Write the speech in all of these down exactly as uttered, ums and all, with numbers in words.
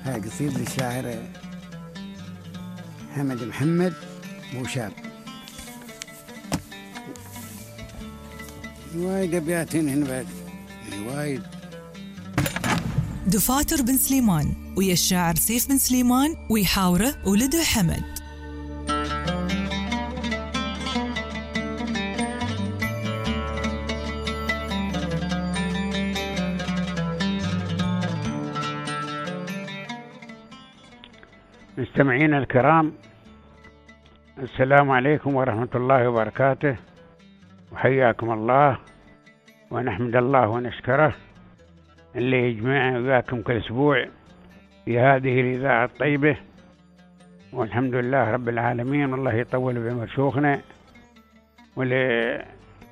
هاي قصيدة للشاعر حمد محمد بوشاب. وايد أبيات هنا بعد وايد. دفاتر بن سليمان ويا الشاعر سيف بن سليمان ويحاوره ولده حمد. مستمعين الكرام، السلام عليكم ورحمة الله وبركاته، وحياكم الله، ونحمد الله ونشكره اللي يجمعنا وياكم كل أسبوع في هذه الإذاعة الطيبة، والحمد لله رب العالمين. والله يطول بعمر شيوخنا واللي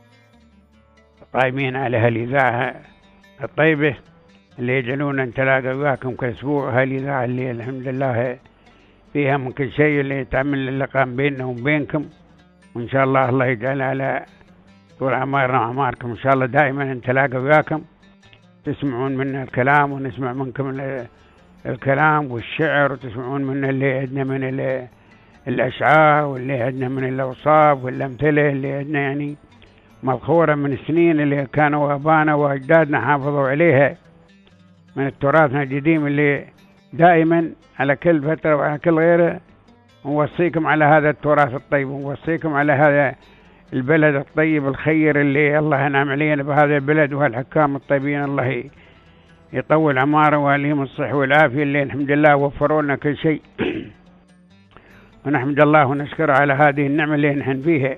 قايمين على هالإذاعة الطيبة اللي يجعلونا نتلاقى وياكم كل أسبوع. هالإذاعة اللي الحمد لله فيها من كل شيء اللي تعمل اللقاء بيننا وبينكم، وإن شاء الله الله يجعل على طول أعمارنا وأعماركم إن شاء الله دائما نتلاقى وياكم، تسمعون منا الكلام ونسمع منكم الكلام والشعر، وتسمعون منا اللي عندنا من الأشعار واللي عندنا من الأوصاف والأمثلة اللي عندنا يعني مذخورة من السنين اللي كانوا آبانا وأجدادنا حافظوا عليها من التراثنا القديم اللي دائما على كل فترة وعلى كل غيره نوصيكم على هذا التراث الطيب، ونوصيكم على هذا البلد الطيب الخير اللي الله ينعم علينا بهذا البلد وهالحكام الطيبين، الله يطول عماره ويليهم الصحة والعافية اللي الحمد لله وفروا لنا كل شيء. ونحمد الله ونشكره على هذه النعمة اللي نحن فيها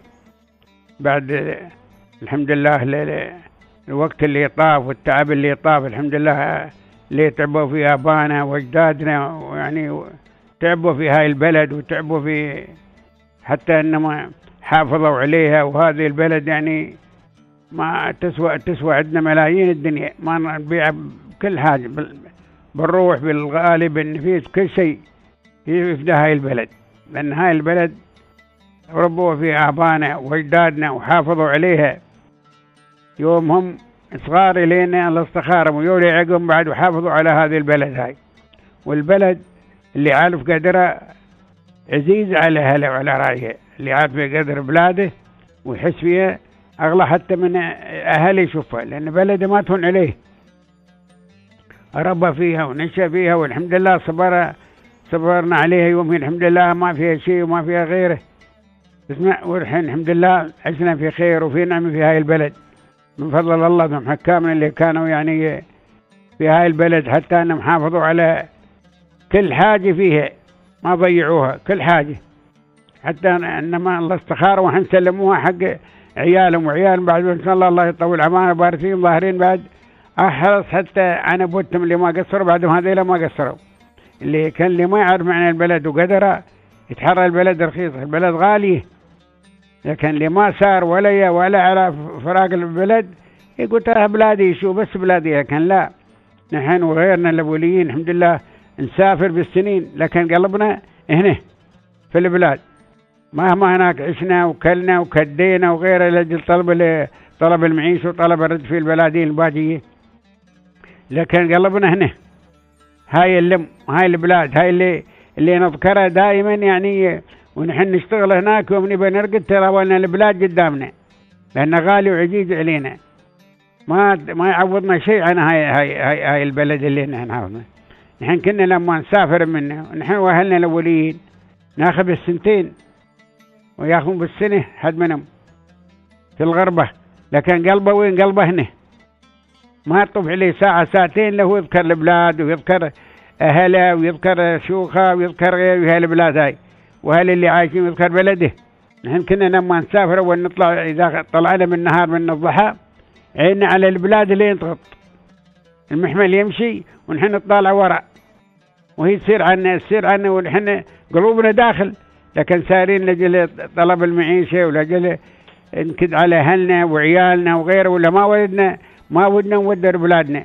بعد الحمد لله الوقت اللي طاف والتعب اللي طاف الحمد لله اللي تعبوا في آبانا وأجدادنا، ويعني تعبوا في هاي البلد وتعبوا في حتى إنما حافظوا عليها. وهذه البلد يعني ما تسوى تسوى عندنا ملايين الدنيا، ما نبيع كل حاجة بالروح بالغالي بالنفيس كل شيء يفدى هاي البلد، لأن هاي البلد ربوا في آبانا وأجدادنا وحافظوا عليها يوم هم صغار إلينا الله استخارهم ويولي عقهم بعد وحافظوا على هذه البلد هاي. والبلد اللي عارف قدره عزيز على أهله وعلى رأيه، اللي عارف قدر بلاده ويحس فيها أغلى حتى من أهله يشوفها، لأن بلده ما تهون عليه، ربى فيها ونشأ فيها والحمد لله صبر صبرنا عليها يوم الحمد لله ما فيها شيء وما فيها غيره. اسمع والحين الحمد لله عشنا في خير وفي نعمة في هاي البلد من فضل الله من حكامنا اللي كانوا يعني في هاي البلد، حتى أنهم حافظوا على كل حاجة فيها ما ضيعوها كل حاجة، حتى أنما الله استخار وحن سلموها حق عيالهم وعيالهم بعد إن شاء الله الله يطول عمارة بارثين ظاهرين بعد أحرص حتى أنا بوتهم اللي ما قصروا بعدهم هذيلا ما قصروا، اللي كان اللي ما يعرف معنى البلد وقدره يتحرى البلد رخيص البلد غالية، لكن اللي ما صار ولا ولا على فراق البلد يقول ترى بلادي شو بس بلادي، لكن لا نحن وغيرنا الأوليين الحمد لله نسافر بالسنين لكن قلبنا هنا في البلاد، مهما هناك عشنا وكلنا وكدينا وغيره لأجل طلب طلب المعيش وطلب الرد في البلادين البادية، لكن قلبنا هنا هاي اللم هاي البلاد هاي اللي اللي نذكرها دائما يعني، ونحن نشتغل هناك يوم نبي نرقد ترى ولنا البلاد قدامنا لأنه غالي وعزيز علينا، ما ما يعوضنا شيء عن هاي هاي هاي, هاي البلد اللي نحن عاوزنا. نحن كنا لما نسافر منه ونحن وأهلنا الأوليين ناخذ بالسنتين وياخذون بالسنة حد منهم في الغربة، لكن قلبه وين قلبه هنا ما يطوف عليه ساعة ساعتين له يذكر البلاد ويذكر أهله ويذكر شيوخه ويذكر غير البلاد هاي وهل اللي عايشين يذكر بلده. نحن كنا لما نسافر ونطلع إذا طلعنا من النهار من الضحى عيننا على البلاد اللي ينطغط المحمل يمشي ونحن نطالع وراء وهي تصير عنا تصير عنا ونحن قلوبنا داخل، لكن سارين لجل طلب المعيشة ولجل نكد على أهلنا وعيالنا وغيره، ولا ما ودنا ما ودنا نودر بلادنا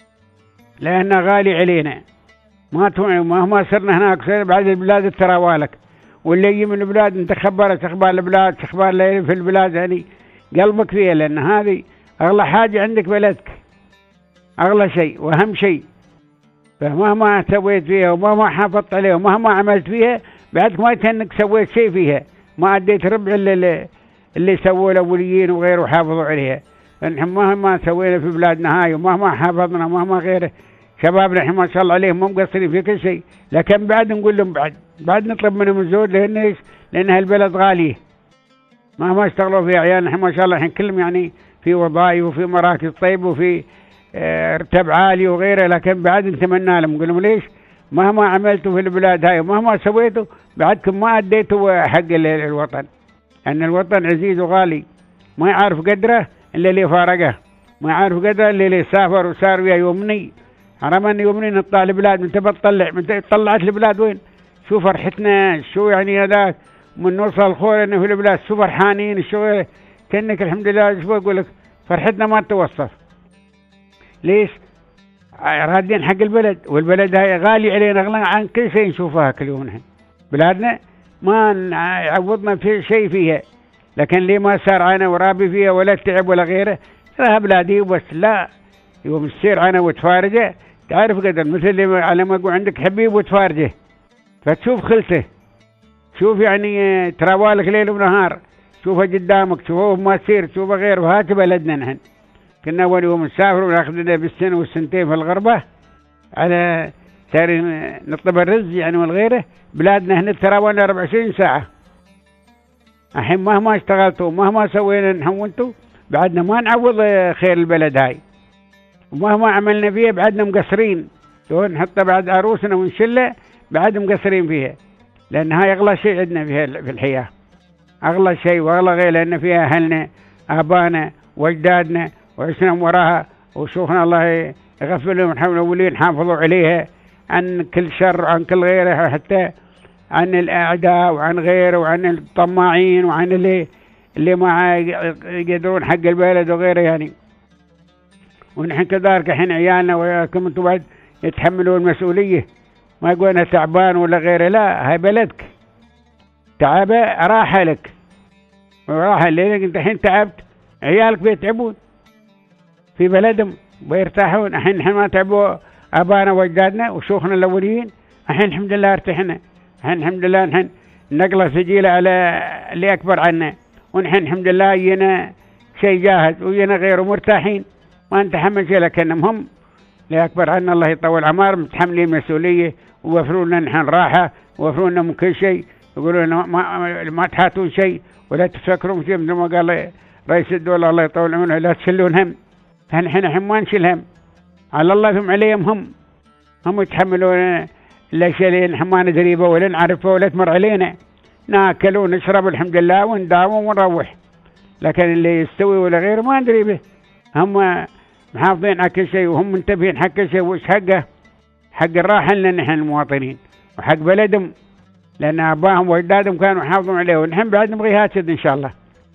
لأنها غالي علينا، ما مهما صرنا هناك بعد البلاد التراوالك واللي يجي من البلاد انت خبرت اخبار البلاد اخبار اللي في البلاد يعني قلبك فيها، لان هذه اغلى حاجه عندك بلدك، اغلى شيء واهم شيء فمهما سويت فيها ومهما حافظت عليها ومهما عملت فيها بعدك ما كأنك سويت شيء فيها، ما أديت ربع اللي, اللي سووا الأوليين وغيره وحافظوا عليها. فنحن مهما سوينا في بلادنا هاي ومهما حافظنا مهما غيره، شبابنا نحن ما شاء الله عليهم مو مقصرين في كل شيء، لكن بعد نقول لهم بعد بعد نطلب منهم الزود، لأن ايش؟ لأن هالبلد غالية مهما اشتغلوا فيها عيالنا نحن ما شاء الله الحين كلهم يعني في وظائف وفي مراكز طيبة وفي اه رتب عالي وغيره، لكن بعد نتمنى لهم نقول لهم ليش؟ مهما عملتوا في البلاد هاي ومهما سويتوا بعدكم ما أديتوا حق الوطن، أن الوطن عزيز وغالي ما يعرف قدره إلا اللي فارقه، ما يعرف قدره إلا اللي سافر وصار ويا يومني. حرام يومني نطلع البلاد من تبى تطلع من طلعت البلاد وين؟ شو فرحتنا، شو يعني هذاك من نوصل الخور إنه في البلاد شو فرحانين، شو كأنك الحمد لله شو أقول لك فرحتنا ما توصف. ليش؟ رادين حق البلد، والبلد هاي غالي علينا أغلى عن كل شيء نشوفها كل يوم. نحن بلادنا ما عوضنا في شيء فيها، لكن اللي ما صار عنا ورابي فيها ولا تعب ولا غيره تراها بلادي وبس. لا يوم تصير عنا وتفارجه تعرف قدر، مثل اللي على ما يقول عندك حبيب وتفارجه فتشوف خلته، شوف يعني تراوالك ليل ونهار شوفه قدامك، شوفه ما تصير تشوفه غير. وهات بلدنا نحن كنا أول يوم نسافر وناخذ لنا بالسنة والسنتين في الغربة على ساري نطلب الرز يعني والغيره. بلادنا هنا تراولنا أربع وعشرين ساعة. الحين مهما اشتغلتوا ومهما سوينا نحن وانتوا بعدنا ما نعوض خير البلد هاي، ومهما عملنا فيها بعدنا مقصرين. نحط بعد عروسنا ونشله بعد مقصرين فيها، لأن هاي أغلى شيء عندنا فيها في الحياة، أغلى شيء وأغلى غير، لأن فيها أهلنا آبانا وأجدادنا وعشنا وراها وشوفنا الله يغفر لهم ونحن الأولين حافظوا عليها عن كل شر وعن كل غيره، حتى عن الأعداء وعن غيره وعن الطماعين وعن اللي اللي ما يقدرون حق البلد وغيره يعني. ونحن كذلك الحين عيالنا وياكم انتم بعد يتحملوا المسؤولية، ما يقول أنا تعبان ولا غيره، لا هاي بلدك تعبة راحة لك وراحة لك. انت الحين تعبت عيالك بيتعبون في بلدهم بيرتاحون. الحين نحن ما تعبوا أبانا وأجدادنا وشيوخنا الأولين، الحين الحمد لله ارتحنا. الحين الحمد لله نحن نقلة سجيلة على اللي أكبر عنا، ونحن الحمد لله ينا شيء جاهز وينا غيره مرتاحين ما نتحمل شيء، لكنهم هم اللي أكبر عنا الله يطول عمار متحملين مسؤولية ووفروا لنا نحن راحة ووفروا لنا من كل شيء. يقولوا لنا ما, ما تحاتون شيء ولا تفكرون شيء، مثل ما قال رئيس الدولة الله يطول عمره لا تشلون هم. نحن الحين ما نشيل هم، على الله ثم عليهم هم هم يتحملون الاشياء اللي نحن ما ندري بها ولا نعرفها ولا تمر علينا، ناكل ونشرب الحمد لله ونداوم ونروح. لكن اللي يستوي ولا غيره ما ندري به، هم محافظين على كل شيء وهم منتبهين حق كل شيء. وش حقه؟ حق الراحة لنا نحن المواطنين وحق بلدهم، لأن أباهم وأجدادهم كانوا يحافظون عليه، ونحن بعد نبغي هكذا إن شاء الله.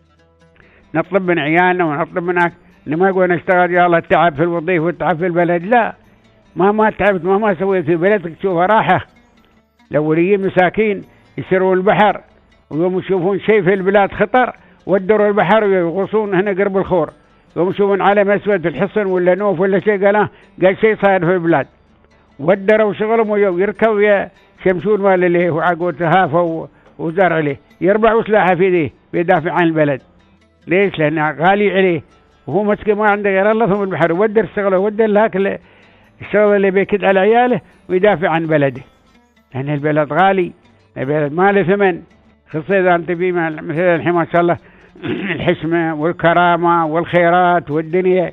نطلب من عيالنا ونطلب منك إن ما يقول نشتغل يا الله التعب في الوظيفة والتعب في البلد، لا مهما تعبت مهما سويت في بلدك تشوفها راحة. الأوليين مساكين يسيرون البحر ويوم يشوفون شيء في البلاد خطر ودروا البحر ويغوصون هنا قرب الخور، يوم يشوفون علم أسود في الحصن ولا نوف ولا شيء قال قال شيء صاير في البلاد ودروا شغلهم ويركبوا يشمسون مال اللي هو عقود هافه وزرع عليه يربعوا سلاحه في ذي بيدافع عن البلد. ليش؟ لأنه غالي عليه وهو مسكين ما عنده غير الله ثم البحر، ودر الشغله ودر لهاك الشغل اللي بيكد على عياله ويدافع عن بلده، لأن يعني البلد غالي، البلد ما له ثمن، خصوصا إذا أنت في مثل الحين ما شاء الله الحشمة والكرامة والخيرات والدنيا.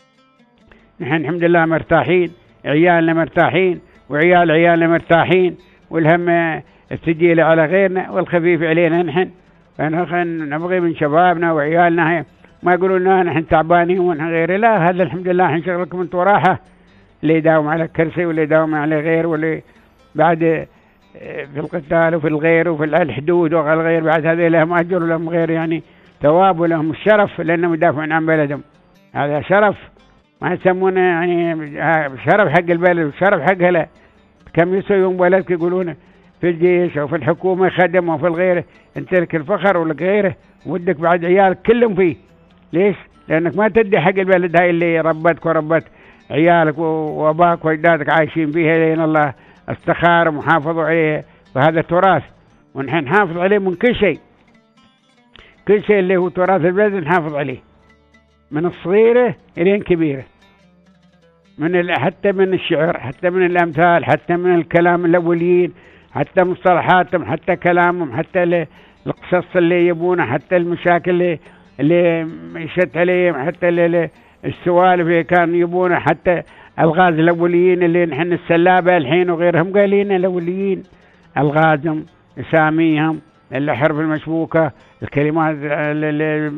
نحن الحمد لله مرتاحين، عيالنا مرتاحين وعيال عيالنا مرتاحين، والهم الثقيل على غيرنا والخفيف علينا نحن. فنحن نبغي من شبابنا وعيالنا ما يقولون لنا نحن تعبانين ونحن غيره، لا هذا الحمد لله نحن شغلكم انتم راحة، اللي يداوم على الكرسي واللي يداوم على غير واللي بعد في القتال وفي الغير وفي الحدود وغير الغير بعد هذه لهم أجر ولهم غير يعني ثواب ولهم الشرف لأنهم يدافعون عن بلدهم. هذا شرف ما يسمونه يعني شرف حق البلد وشرف حقها. لا كم يسوون بلدك يقولون في الجيش أو في الحكومة خدم أو في الغير، انت لك الفخر ولك غيره ودك بعد عيالك كلهم فيه. ليش؟ لأنك ما تدي حق البلد هاي اللي ربتك وربت عيالك واباك واجدادك عايشين فيها لين الله استخارهم وحافظوا عليه، وهذا تراث ونحن نحافظ عليه من كل شيء. كل شيء اللي هو تراث البلد نحافظ عليه من الصغيرة إلى كبيرة، من حتى من الشعر، حتى من الأمثال، حتى من الكلام الأوليين، حتى مصطلحاتهم، حتى كلامهم، حتى القصص اللي يبونه، حتى المشاكل اللي اللي مشت عليهم، حتى اللي السوالف اللي كانوا يبونه، حتى الغاز الأوليين اللي نحن السلابة الحين وغيرهم قايلين الأوليين، الغازهم، أساميهم، الحرف المشبوكة، الكلمات اللي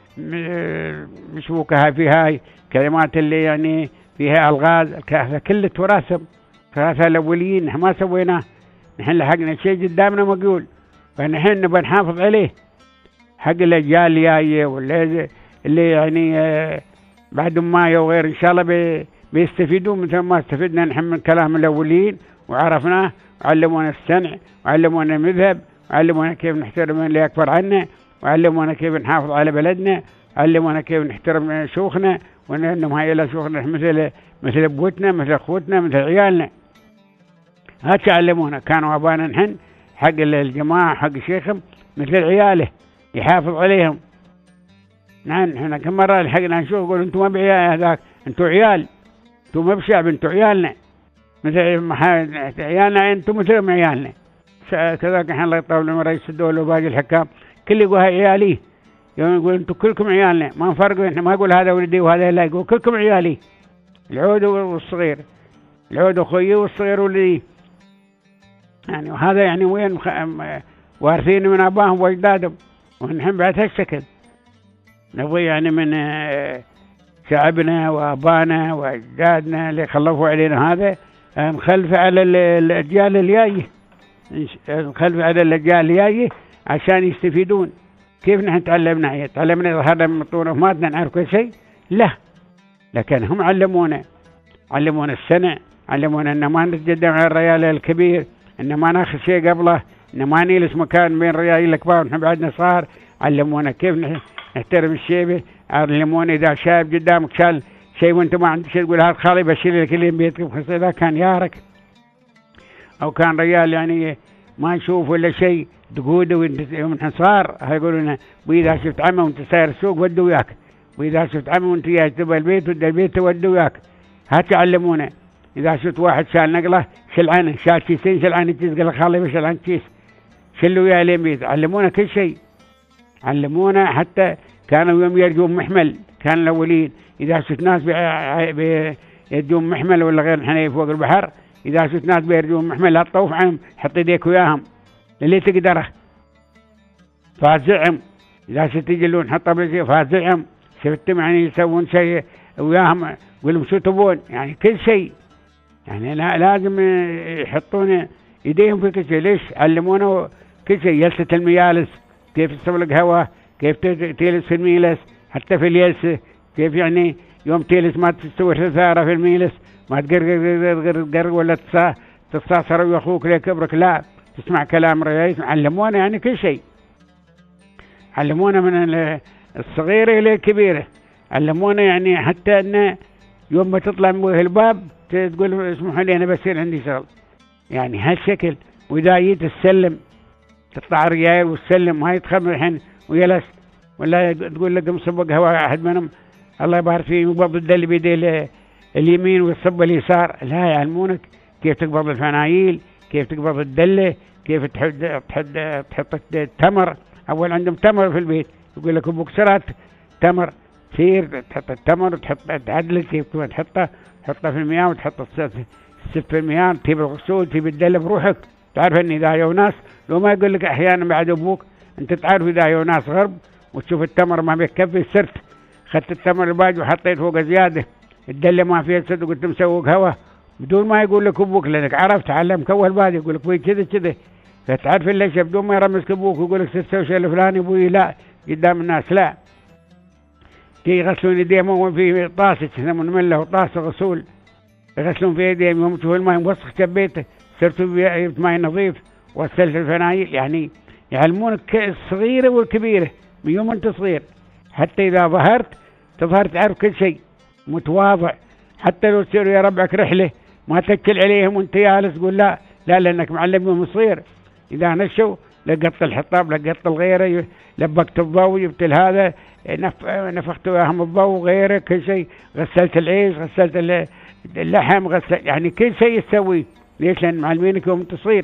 مشبوكة في هاي كلمات اللي يعني فيها الغاز، كل تراثهم، تراث الأوليين نحن ما سويناه، نحن لحقنا شيء قدامنا مقول، فنحن نبغى نحافظ عليه حق الأجيال اللي جاية واللي اللي يعني بعد ما وغير إن شاء الله بي بيستفيدوا مثل ما استفدنا نحن من كلام الأولين وعرفناه، وعلمونا السمع، وعلمونا المذهب، وعلمونا كيف نحترم اللي أكبر عنا، وعلمونا كيف نحافظ على بلدنا، علمونا كيف نحترم شيوخنا، وأنهم هاي إلى شيوخنا مثل مثل أبوتنا، مثل أخوتنا، مثل عيالنا. هاتش علمونا، كانوا أبانا نحن حق الجماعة حق شيخهم مثل عياله يحافظ عليهم. نحن احنا كم مرة لحقنا نشوف يقول انتم ما بعيال هذاك، انتم عيال، انتم ما بشعب، انتم عيالنا مثل عيالنا، انتم مثلهم عيالنا. كذلك احنا الله يطول عمر رئيس الدولة وباقي الحكام كل يقول هاي عيالي، يوم يقول انتم كلكم عيالنا، ما نفرقوا، احنا ما يقول هذا ولدي وهذا لا، يقول كلكم عيالي، العود والصغير، العود اخوي والصغير ولدي. يعني وهذا يعني وين وارثين من اباهم واجدادهم، ونحن بعد هالشكل نبغي يعني من شعبنا وابانا واجدادنا اللي خلفوا علينا هذا نخلفه على الاجيال اللي جايه، نخلفه على الاجيال اللي جايه عشان يستفيدون. كيف نحن تعلمنا؟ تعلمنا هذا من طول ماتنا نعرف كل شيء؟ لا، لكن هم علمونا، علمونا السنة، علمونا ان ما نتقدم على الرجال الكبير، ان ما ناخذ شيء قبله، ان ما نجلس مكان بين الرجال الكبار ونحن بعدنا صغار. علمونا كيف نحترم الشيبه، علمونا اذا شاب قدامك شال شيء وانت ما عندك شيء تقول هذا خالي بشيل لك اللي بيتكم، خاصة اذا كان يارك او كان رجال يعني ما نشوف ولا شيء تقوده يوم نحن صغار. يقولون واذا شفت عمه وانت ساير السوق ودوا وياك، واذا شفت عمه وانت جاي تبغى البيت ودى البيت ودوا وياك. هات علمونا اذا شفت واحد شال نقله شل عنه، شال كيسين شل عنه كيس، قال لك خالي بشل عن كيس، شلوا وياه لين بيت. علمونا كل شيء، علمونا حتى كانوا يوم يرجون محمل، كان الاولين اذا شفت ناس بيرجون محمل ولا غير نحن فوق البحر، اذا شفت ناس بيرجون محمل لا تطوف عنهم، حط يديك وياهم اللي تقدره، فازعهم. اذا شفت يجلون حط بشيء فازعهم، شفتهم يعني يسوون شيء وياهم قول لهم شو تبون، يعني كل شيء يعني لا لازم يحطون ايديهم في كل شيء. ليش؟ علمونا كل شيء، جلسة الميالس، كيف تسوي لك هواء، كيف تجلس في الميلس، حتى في اليلسة كيف يعني يوم تجلس ما تستوي ثارة في الميلس، ما تقرقر ولا تتصاصر وياخوك ليه كبرك، لا تسمع كلام الرئيس. علمونا يعني كل شيء، علمونا من الصغيرة إلى الكبيرة، علمونا يعني حتى أن يوم ما تطلع من الباب تقول اسمحوا لي أنا بصير عندي شغل، يعني هالشكل. وإذا جيت السلم تطلع الرجال والسلم، ما يتخمر الحين ويلس ولا تقول لك مصبق هواء أحد منهم الله يبارك فيه يقبض الدل بيدي اليمين ويصب اليسار، لا يعلمونك كيف تقبض الفنايل، كيف تقبض الدلة، كيف تحط تحط تحط التمر. أول عندهم تمر في البيت يقول لك بكسرات تمر، تصير تحط التمر وتحط تعدله كيف تحطه، تحطه في المياه وتحط السف في المياه، تجيب الغسول تجيب الدلة بروحك. تعرف ان اذا يو ناس لو ما يقول لك احيانا بعد ابوك انت تعرف اذا يو ناس غرب وتشوف التمر ما بيكفي، صرت خدت التمر الباقي وحطيت فوق زياده، الدله ما فيها سد وقلت مسوق هوا بدون ما يقول لك ابوك، لانك عرفت علمك اول بعد يقول لك ابوي كذا كذا، فتعرف ليش بدون ما يرمسك ابوك ويقول لك تسوي شيء الفلاني ابوي لا قدام الناس لا. تي يغسلون يديهم وهم في طاسه يسمون له طاسه غسول، يغسلون في يديهم يوم تشوف الماء موسخ شبيته صرت جبت ماء نظيف وغسلت الفنايل. يعني يعلمونك الصغيرة والكبيرة من يوم أنت صغير، حتى إذا ظهرت تظهر تعرف كل شيء، متواضع حتى لو تصير يا ربعك رحلة ما تكل عليهم وانت جالس تقول لا لا، لأنك معلمهم صغير. إذا نشوا لقط الحطاب لقط الغيره، لبكت الضوء جبت هذا نف... نفخت وياهم الضوء غيره، كل شيء غسلت العيش غسلت اللحم غسلت، يعني كل شيء تسويه. ليش؟ لأن معلمينك يوم انت صغير.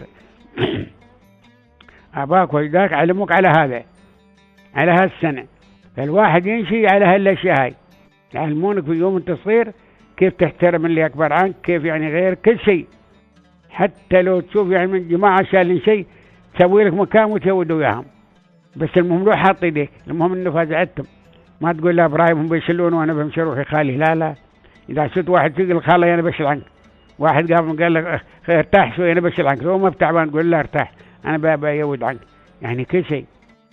أباك وجداك علموك على هذا، على هالسنة. فالواحد يمشي على هالأشياء هاي، يعلمونك في يوم انت صغير كيف تحترم اللي أكبر عنك، كيف يعني غير كل شيء. حتى لو تشوف يعني من جماعة شايلين شيء تسوي لك مكان وتزود وياهم، بس المهم لو حاط يديك، المهم انه فزعتهم. ما تقول لا ابراهيم هم بيشلون وانا بمشي روحي خالي، لا لا. اذا شفت واحد تقول خالي انا بشيل عنك، واحد قام قال لك ارتاح شوي انا بشيل عنك، لو ما بتعبان تقول لا ارتاح انا بيود عنك. يعني كل شيء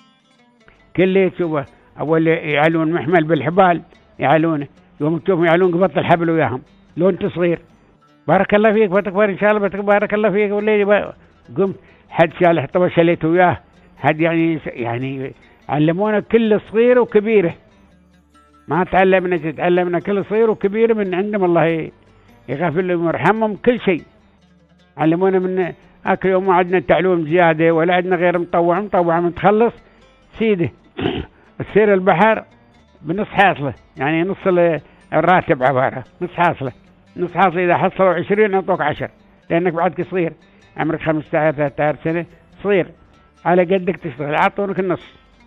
كل اللي تشوفه اول يعلون محمل بالحبال يعلونه، يوم تشوفهم يعلون قبط الحبل وياهم لو انت صغير. بارك الله فيك بتكبر ان شاء الله بارك الله فيك. والليل قمت حد شال طبعا شليته وياه، حد يعني يعني علمونا كل صغير وكبيره، ما تعلمنا تعلمنا كل صغير وكبيره من عندهم، الله يغفر لهم ويرحمهم. كل شيء علمونا من اكل يوم، ما عندنا تعلوم زياده ولا عندنا غير مطوع مطوع من تخلص سيده تصير البحر بنص حاصله، يعني نص الراتب عباره نص حاصله، نص حاصله اذا حصلوا عشرين يعطوك عشر، لانك بعدك صغير عمرك خمسة عشر ثلاثة عشر سنه صغير على قدك تشتغل، عطونك النص.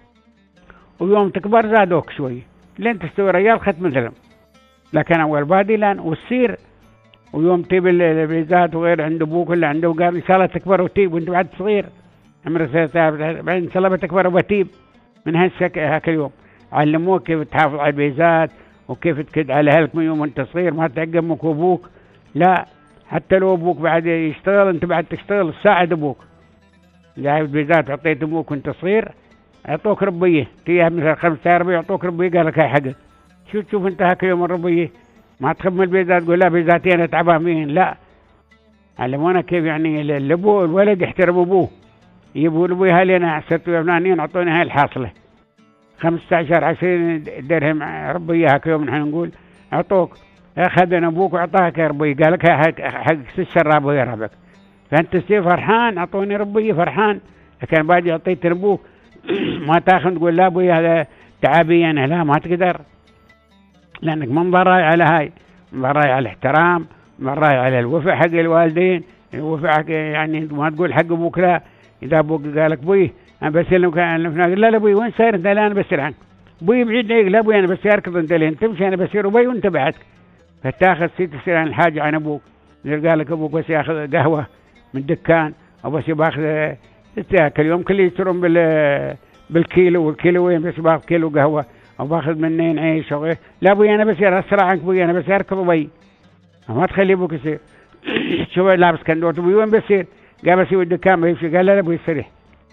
ويوم تكبر زادوك شوي لين تستوي رجال خت مثلهم، لكن اول بادي لان وتصير. ويوم تجيب الفيزات وغير عند ابوك ولا عنده قال ان شاء الله تكبر وتيب وانت بعد صغير عمرك ثلاثة بعدين ان شاء الله بتكبر وبتيب. من هالشك هاك اليوم علموك كيف تحافظ على الفيزات وكيف تكد على اهلك من يوم انت صغير، ما تعقمك وابوك لا، حتى لو ابوك بعد يشتغل انت بعد تشتغل تساعد ابوك. جايب فيزات اعطيت ابوك وانت صغير اعطوك ربيه، تيها مثلا خمسة ربيه يعطوك ربيه قال لك هاي حقك. شو تشوف انت هاك اليوم الربيه ما تخدم الفيزات تقول لا فيزاتي انا تعبان مين، لا. علمونا كيف يعني الابو الولد يحترم ابوه، يجيبوا ابوي هاي لنا عسرت يا فلانين اعطوني هاي الحاصله خمسة عشر عشرين درهم ربيه هاك يوم نحن نقول اعطوك، اخذنا ابوك واعطاك يا ربي قال لك حق حق الشراب يا ربك، فانت تصير فرحان اعطوني ربي فرحان. لكن بعد اعطيت ابوك ما تاخذ تقول لا ابوي هذا تعبي انا، لا ما تقدر، لانك ما مضراي على هاي، مضراي على الاحترام، مضراي على الوفاء حق الوالدين، الوفاء حق يعني ما تقول حق ابوك لا. اذا ابوك قال لك ابوي انا بسلم كان لا لا ابوي وين ساير انت؟ لا انا بسير عنك ابوي بعيد ليك، لا ابوي انا بسير اركض انت لين تمشي انا بسير ابوي وانت بعدك. فتاخذ سي تصير عن الحاجه عن ابوك، قال لك ابوك بس ياخذ قهوه من الدكان او بس باخذ تاكل يوم كله يشترون بال بالكيلو والكيلو وين بس باخذ كيلو قهوه او باخذ منين عيش او غير، لا ابوي انا بسير اسرع عنك ابوي انا بسير اركض ابوي، ما تخلي ابوك يصير. شوف لابس كندوت ابوي وين بسير؟ قال بس الدكان ما يمشي، قال لا ابوي استريح.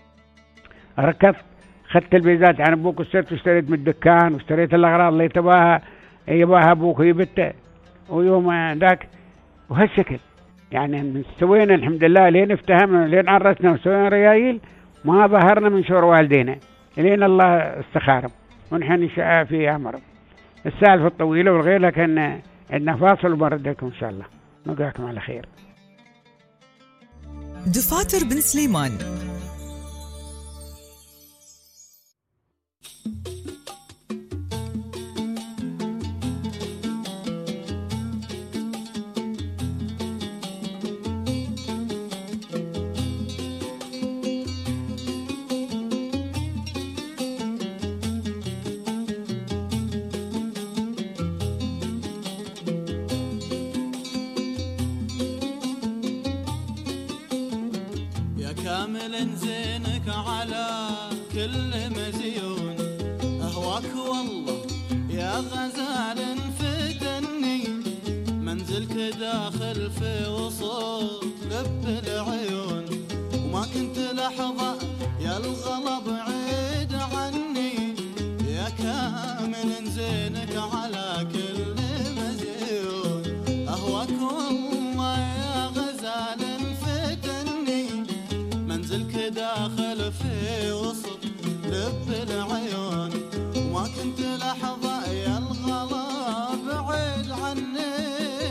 ركضت اخذت الفيزات عن ابوك وصرت واشتريت من الدكان واشتريت الاغراض اللي تباها يباها ابوك ويبته. ويوم ذاك وهالشكل يعني من سوينا الحمد لله لين افتهمنا لين عرسنا وسوينا ريايل ما ظهرنا من شور والدينا لين الله استخارم ونحن نشاء في امرهم. السالفه الطويله والغير، لكن عندنا فاصل وبردكم ان شاء الله. نلقاكم على خير. دفاتر بن سليمان. كامل زينك على كل مزيون، أهواك والله يا غزال فتني، منزلك داخل في وسط لب العيون، وما كنت لحظة يا الغلا بعيد عني، يا كامل زينك على كل مزيون، أهواك والله يا غزال منزلك داخل في وسط لب العيون، وما كنت لحظة يا الغلا بعيد عني،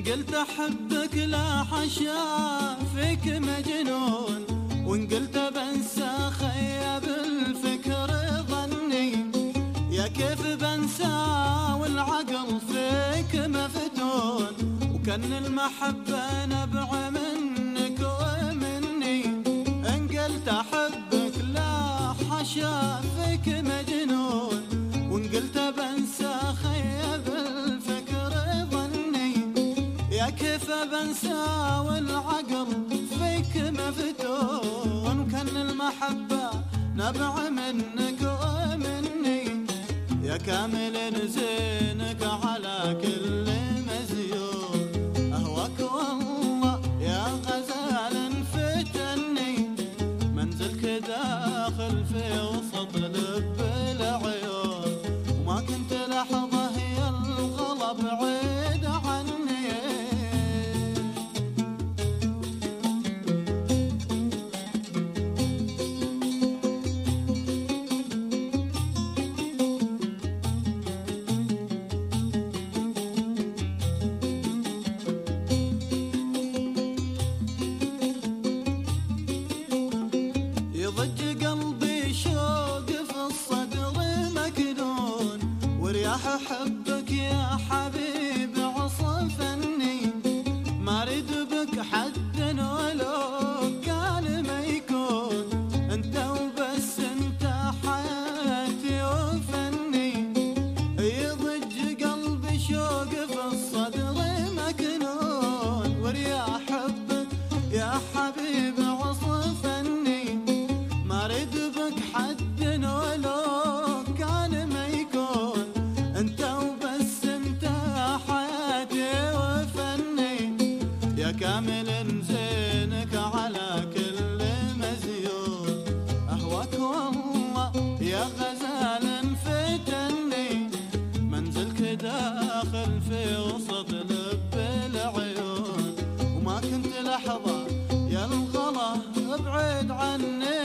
قلت أحبك لا حشا فيك مجنون، وإن قلت بنسى خيب الفكر ظني، يا كيف بنسى والعقل فيك مفتون، وكان المحبة نبع منك ومني. إن قلت أحبك لا حشا فيك مجنون، وإن قلت بنسى خيب الفكر ظني، يا كيف بنسى والعقل فيك مفتون، وكان المحبة نبع منك ومني. يا كامل زينك على كل مزيون، أهواك والله يا غزال فتني، منزلك داخل في وسط لب العيون، وما كنت لحظة يا الغلا بعيد عني. يضج قلبي شوق في الصدر مكنون، ورياح حبك يا حبيبي عصفني، ما اريد بك حد ولو كان ما يكون، انت وبس انت حياتي وفني. يضج قلبي شوق في الصدر مكنون، ورياح حبك يا حبيبي عصفني، ما اريد بك حد ولو كان ما يكون، انت وبس انت حياتي وفني. يا كامل زينك على كل مزيون، اهواك والله يا غزال فتني، منزلك داخل في وسط لب العيون، وما كنت لحظة يا الغلا ابعد عني.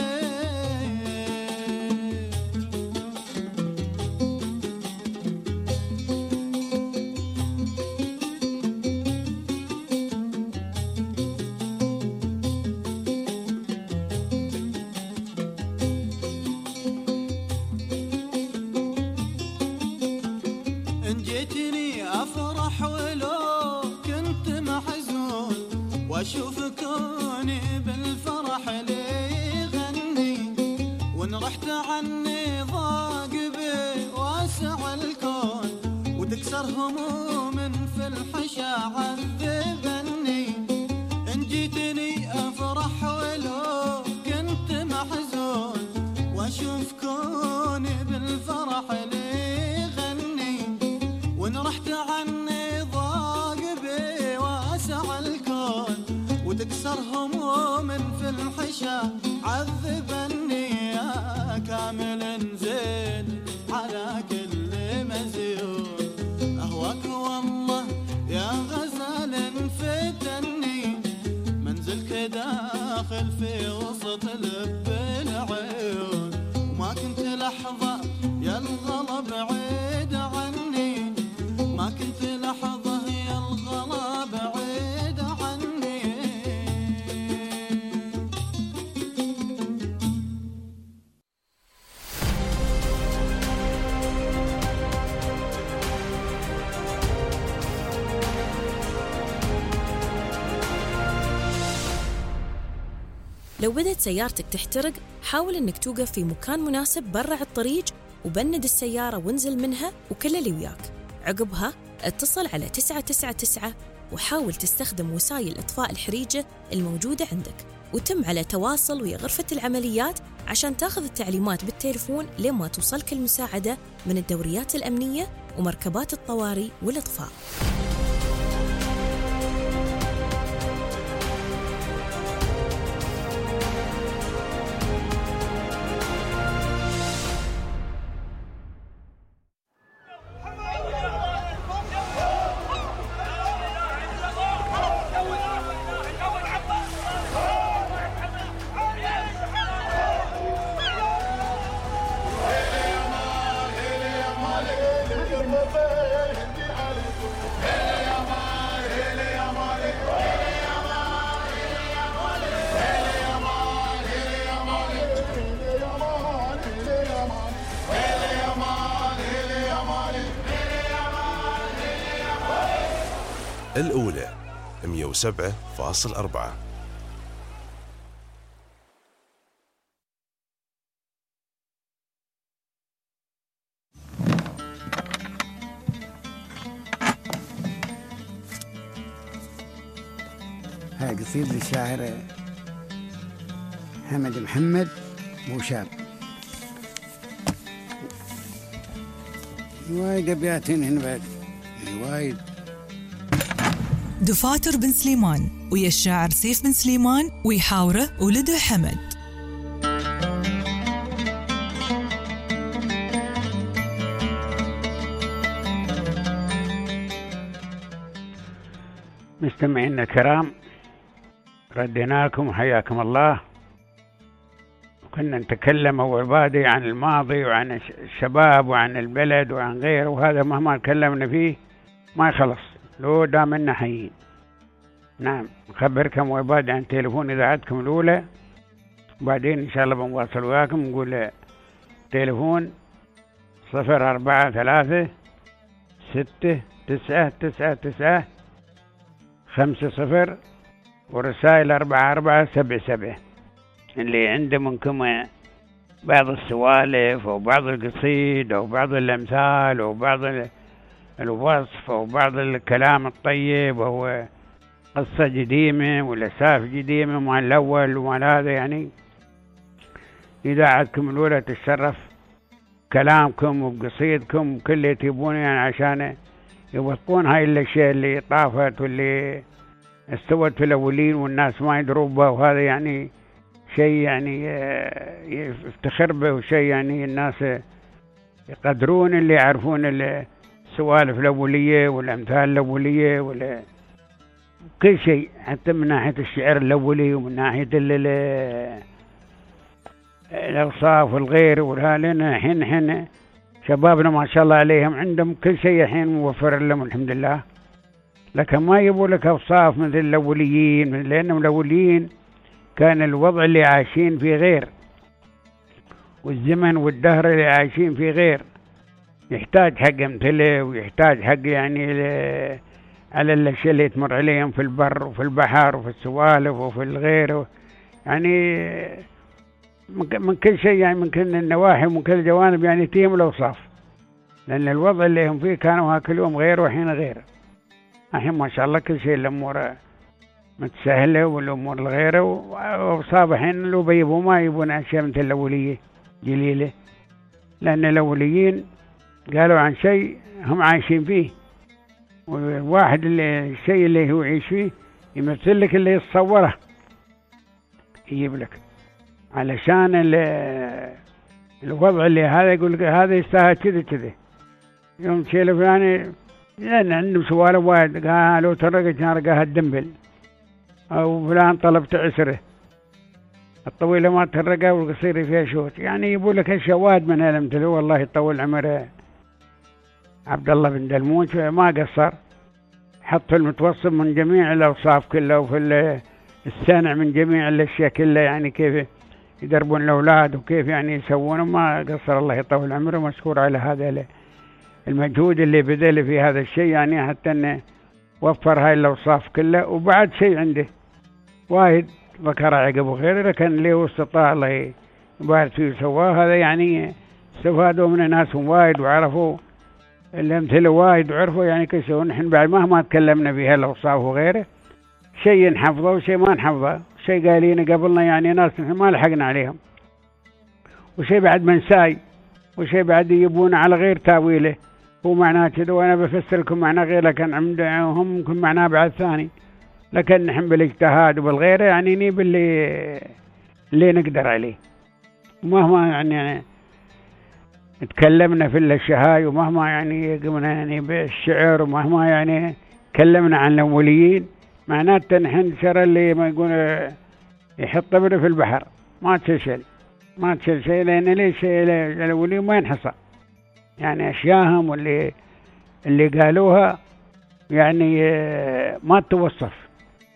إن جيتني أفرح ولو كنت محزون، وأشوف كوني بالفرح لي غني، وإن رحت عني ضاق بي واسع الكون، وتكسر هموم في الحشا عذبني. إن جيتني أفرح ولو كنت محزون، وأشوف كوني بالفرح لي غني، وإن رحت عني ضاق بي واسع الكون، وتكسر هموم في الحشا عذبني. يا كامل زين على كل مزيون، أهواك والله يا غزال فتني، منزلك داخل في وسط لب العيون، وما كنت لحظة يا الغلا بعيد عني، ما كنت لحظة يا الغلا بعيد عني. لو بدت سيارتك تحترق، حاول إنك توقف في مكان مناسب برا الطريق، وبند السيارة وانزل منها وكل اللي وياك. عقبها اتصل على تسعة تسعة تسعة، وحاول تستخدم وسائل إطفاء الحريقة الموجودة عندك، وتم على تواصل ويا غرفة العمليات عشان تاخذ التعليمات بالتليفون لما توصلك المساعدة من الدوريات الأمنية ومركبات الطوارئ والإطفاء. Hey! الأولى مئة وسبعة فاصل أربعة. هاي قصيدة للشاعر حمد محمد بوشاب. وايد أبيات هنا بعد وايد. دفاتر بن سليمان ويا الشاعر سيف بن سليمان ويحاوره ولده حمد. مستمعينا الكرام، رديناكم وحياكم الله. كنا نتكلم أول بادي عن الماضي وعن الشباب وعن البلد وعن غيره، وهذا مهما تكلمنا فيه ما يخلص لو دامنا حيين. نعم، نخبركم وبعد عن تليفون إذاعتكم الأولى، وبعدين إن شاء الله بنواصل وياكم. نقول تليفون صفر أربعة ثلاثة ستة تسعة تسعة تسعة خمسة صفر، ورسائل أربعة أربعة سبعة سبعة. اللي عنده منكم بعض السوالف أو بعض القصيد أو بعض الأمثال أو بعض الوصف أو بعض الكلام الطيب أو قصة قديمة ولا ساف قديمة مع الأول ومع هذا، يعني إذاعتكم الأولى تتشرف كلامكم وبقصيدكم وكل اللي تبونه، يعني عشان يوثقون هاي الأشياء اللي طافت واللي استوت في الأولين والناس ما يدروا بها، وهذا يعني شيء يعني يفتخر به، وشيء يعني الناس يقدرون اللي يعرفون السوالف الأولية والأمثال الأولية ولا كل شيء، حتى من ناحية الشعر الأولي ومن ناحية الأوصاف والغير والها. لنا الحين الحين شبابنا ما شاء الله عليهم عندهم كل شيء الحين موفر لهم الحمد لله، لكن ما يبوا لك أوصاف مثل الأوليين، لأنهم الأوليين كان الوضع اللي عايشين فيه غير، والزمن والدهر اللي عايشين فيه غير، يحتاج حق امثله ويحتاج حق يعني على الاشياء اللي تمر عليهم في البر وفي البحر وفي السوالف وفي الغير، يعني من كل شيء، يعني من كل النواحي ومن كل الجوانب، يعني تيهم الأوصاف، لأن الوضع اللي هم فيه كانوا كل يوم غير وحين غير. الحين ما شاء الله كل شيء الأمور متسهلة والأمور الغيرة، وأوصاف الحين لو بيبوا ما يبون أشياء مثل الأولية جليلة، لأن الأوليين قالوا عن شيء هم عايشين فيه، والواحد اللي الشيء اللي هو يعيش فيه يمثل لك اللي يتصوره يجيب لك، علشان الوضع اللي هذا يقول لك هذا يستاهل كذا كذا، يوم شيء الفلاني لأن عندهم سوالف وايد، قالوا ترى كان رقاها الدنبل، أو فلان طلب تعسره، الطويلة ما ترقى والقصيرة فيها شوت، يعني يقول لك أشياء وايد من هالأمثلة. والله يطول عمره عبد الله بن دلموج ما قصر، حط في المتوسط من جميع الأوصاف كلها، وفي السنع من جميع الأشياء كلها، يعني كيف يدربون الأولاد وكيف يعني يسوون، ما قصر الله يطول عمره، مشكور على هذا المجهود اللي بذل في هذا الشيء، يعني حتى أنه وفر هاي الأوصاف كلها. وبعد شيء عنده وايد ذكر عقب وغيره، لكن اللي استطاع الله يبارك فيه وسواه، هذا يعني استفادوا من ناس وايد وعرفوا الأمثلة وايد وعرفوا يعني كل شيء. ونحن بعد مهما تكلمنا بها الأوصاف وغيره، شيء نحفظه وشيء ما نحفظه، شيء قالين قبلنا يعني ناس نحن ما لحقنا عليهم، وشيء بعد منساي، وشيء بعد يبون على غير تاويله، هو معناه كذا وأنا بفسر لكم معناه غير، لكن عندهم ممكن معناه بعد ثاني، لكن نحن بالاجتهاد وبالغيره يعني نجيب اللي اللي نقدر عليه. ومهما يعني تكلمنا في الشهاي، ومهما يعني قمنا يعني بالشعر، ومهما يعني تكلمنا عن الأوليين، معناته نحن شر اللي ما يقول يحط ابره في البحر ما تشل ما تشل شيء، لأن ليش الأوليين ما ينحصى، يعني أشياءهم واللي اللي قالوها يعني ما توصف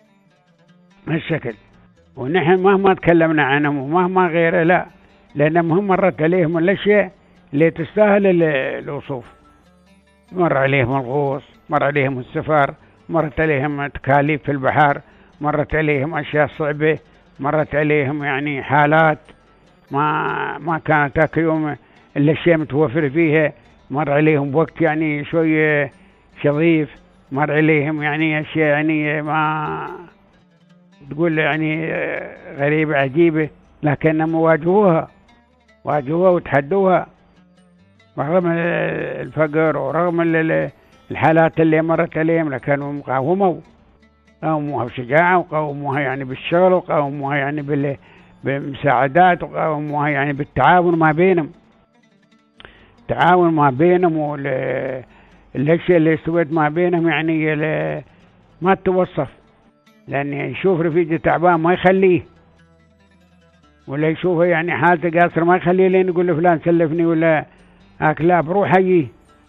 هالشكل. ونحن مهما تكلمنا عنهم ومهما غيره لا، لأن مهم مرت عليهم الأشياء اللي تستاهل الوصوف، مر عليهم الغوص، مر عليهم السفر، مرت عليهم تكاليف في البحر، مرت عليهم أشياء صعبة، مرت عليهم يعني حالات ما ما كانت ذاك يوم إلا الشيء متوفر فيها، مر عليهم وقت يعني شوية شظيف، مر عليهم يعني أشياء يعني ما تقول يعني غريبة عجيبة، لكنهم واجهوها واجهوها وتحدوها رغم الفقر ورغم الحالات اللي مرت عليهم، لكنوا مقاوموا قاوموها بشجاعة وقاوموها يعني بالشغل وقاوموها يعني بالمساعدات وقاوموها يعني بالتعاون ما بينهم، التعاون ما بينهم والأشياء اللي سويت ما بينهم يعني ما توصف، لأن يشوف رفيقه تعبان ما يخليه، ولا يشوفه يعني حالته قاصر ما يخليه لين يقول له فلان سلفني ولا أكلا بروح أجي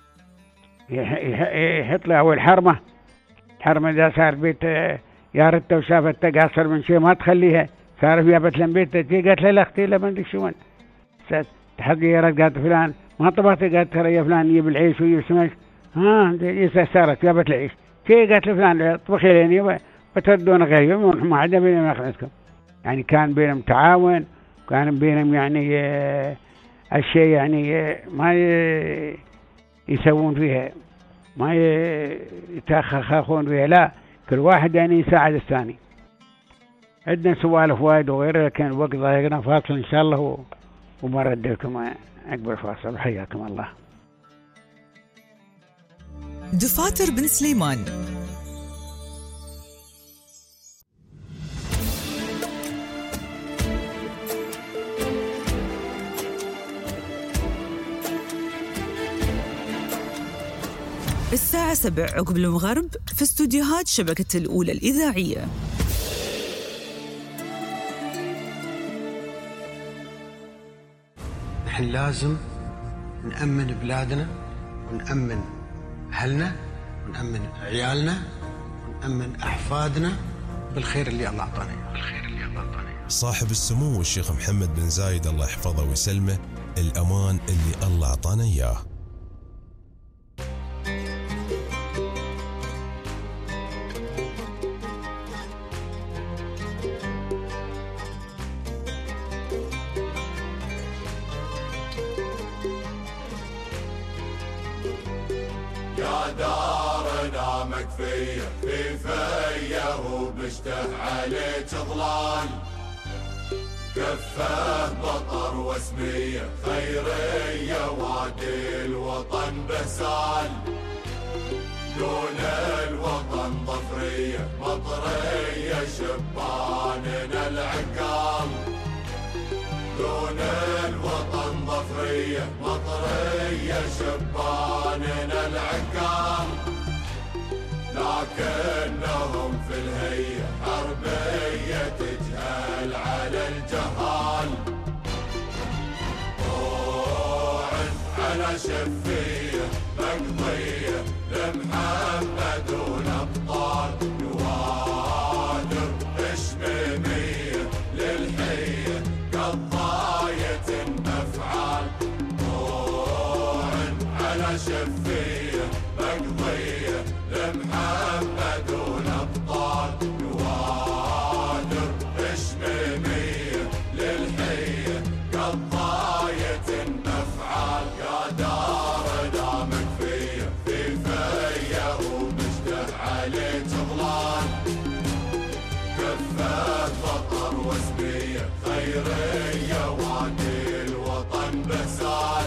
يحط له أول حرمة حرمة إذا صار بيت يا ريته وشافته قاصر من شيء ما تخليها، صار فيها بتلم بيته تي قالت له لا أختي لا ما أدري شو تحقيرت قالت فلان ما طبختي قالت ترى يا فلان يجيب العيش ويجيب سمك ها يسا صارت جابت العيش تي قالت له فلان طبخي لي وتردون غير ما عدا بينهم أخذتكم، يعني كان بينهم تعاون، كان بينهم يعني الشيء يعني ما يسوون فيها ما يتخخخون فيها، لا كل واحد يعني يساعد الثاني. عندنا سوالف وايد وغيرها، لكن الوقت ضايقنا، فاصل إن شاء الله وبرد لكم أكبر فاصل. حياكم الله. دفاتر بن سليمان. الساعة سبع عقب المغرب في استوديوهات شبكة الأولى الإذاعية. نحن لازم نأمن بلادنا ونأمن أهلنا ونأمن عيالنا ونأمن أحفادنا بالخير اللي الله أعطانا إياه. بالخير اللي الله أعطانا إياه. صاحب السمو الشيخ محمد بن زايد الله يحفظه ويسلمه، الأمان اللي الله أعطانا إياه. يا دارنا مكفية في فيه وبشته عليك ظلال، كفه بطر واسمية خيرية وادي الوطن بسال، دون الوطن ظفرية مطرية شباننا العقال، دون الوطن ظفرية مطرية شباننا العقال، لكنهم في الهية حربية تجهل على الجهال، طوعن على شفية مقضية لمحمد والأبطال، نوادر إشميمية للحية قضاية أفعال، طوعن على شفية مقضية لمحمد والأبطال، نوادر إشميمية للحية قضاية أفعال، يا دارنا مكفية في فيه ومشته عليك ظلال، كفه بطر واسمية خيرية وادي الوطن بسال.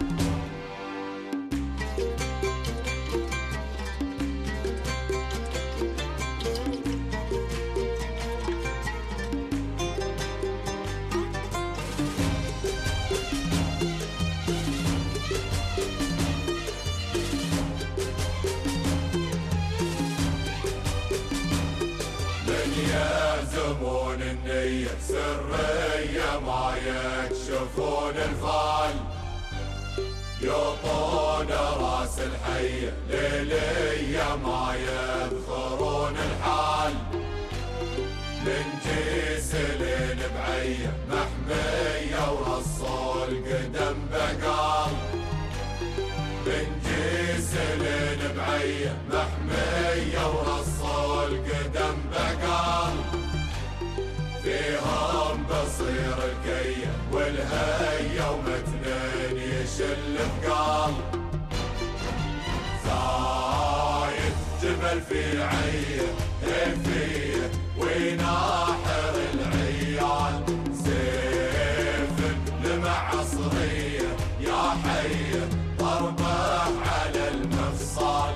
يلزمون النية سرية ما يكشفون الفال، يعطون راس الحية ليلية ما يذكرون الحال، من جسلين بعية محمية ورصوا القدم بقال، من جسلين بعية محمية ورصوا بالهيا ومتنين يشل بقلب زايد جبل في عيه هفيه ويناحر العيال سيف لمع عصريه يا حيه ضربه على المفصل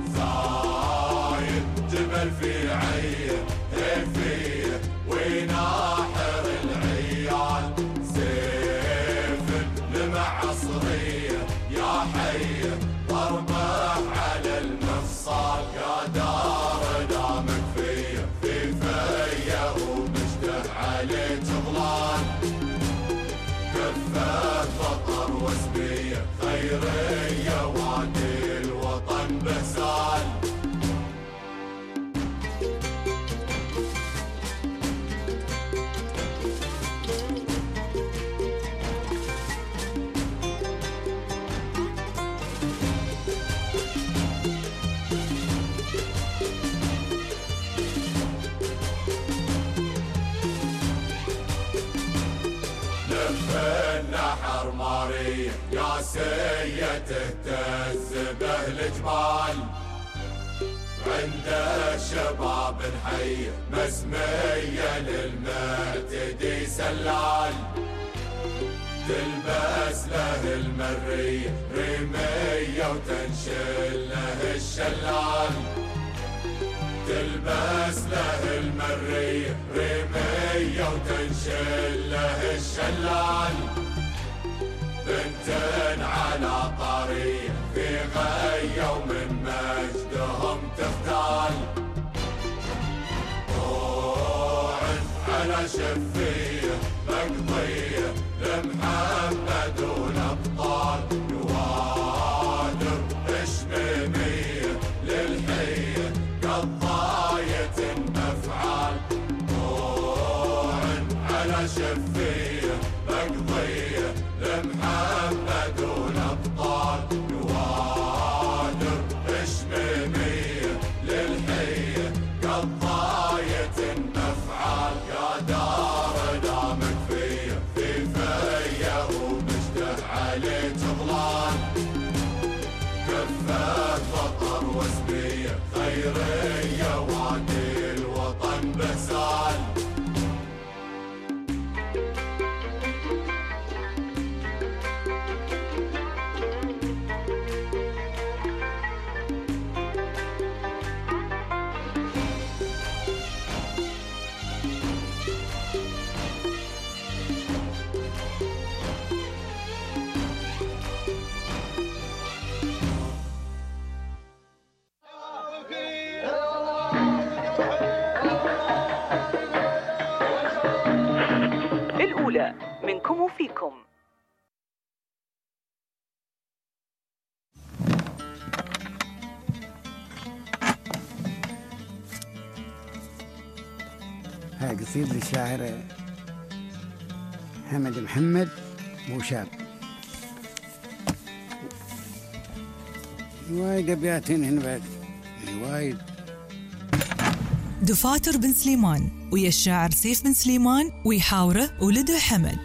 زايد جبل في عيه هفيه ويناحر العيال سيف لمع عصريه يا حيه ضربه على المفصل يا دار دامك فيا في فيا ومشتهى عليك ظلال كفة بطر وسبية خيرية وعدي الوطن بسال النحر مارية يا سية تهتز به الجبال عند الشباب نحية مسمية للمعتدي سلال تلبس له المرية ريمية وتنشل له الشلال تلبس له المرية ريمية وتنشل له الشلال بنتن على طريق في غية ومن مجدهم تختال طوع على شفية مقضية لمحمد والأبطال يوادر إشميمية للحية قضاية أفعال طوع على شفية مقضية لمحمد والأبطال يوادر إشميمية للحية قضاية أفعال يا دار دامك فيا في فيا ومشتهى عليك ظلال كفة بطر وسبية خيرية وعدي الوطن بسال الأولى منكم وفيكم. هاي قصيدة للشاعر حمد محمد بوشاب. وايد أبيات هنا بعد وايد. دفاتر بن سليمان ويا الشاعر سيف بن سليمان ويحاوره ولده حمد.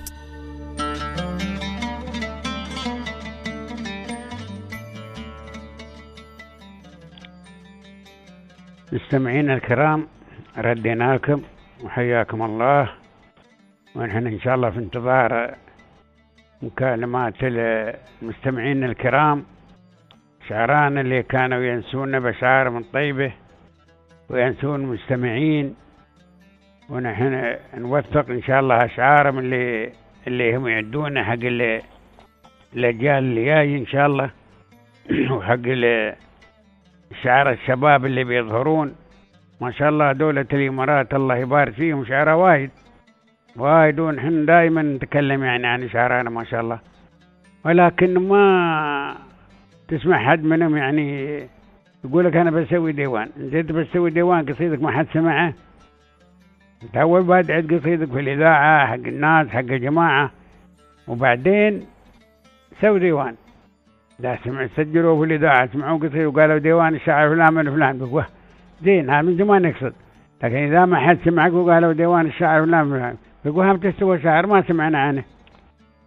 مستمعين الكرام ردينا لكم وحياكم الله، ونحن إن شاء الله في انتظار مكالمات المستمعين الكرام شعران اللي كانوا ينسونا بشعار من طيبة وينسون المستمعين، ونحن نوثق إن شاء الله أشعارهم اللي اللي هم يعدونا حق الأجيال اللي جاي إن شاء الله وحق شعر الشباب اللي بيظهرون ما شاء الله دولة الإمارات الله يبارك فيهم شعراء وايد وايد، ونحن دائما نتكلم يعني عن شعرانا ما شاء الله، ولكن ما تسمع حد منهم يعني يقول لك أنا بسوي ديوان. نزيد بسوي ديوان قصيدك ما حد سمعه، أنت أول بعد عد قصيدك في الإذاعة حق الناس حق الجماعة وبعدين سوي ديوان. لا سمع سجلوا في الإذاعة سمعوا قصيد وقالوا ديوان الشاعر فلان من فلان بقوه زين هذا من زمان يقصد، لكن إذا ما حد سمعك وقالوا ديوان الشاعر فلان من فلان بقوه هم تستوى شاعر ما سمعنا عنه.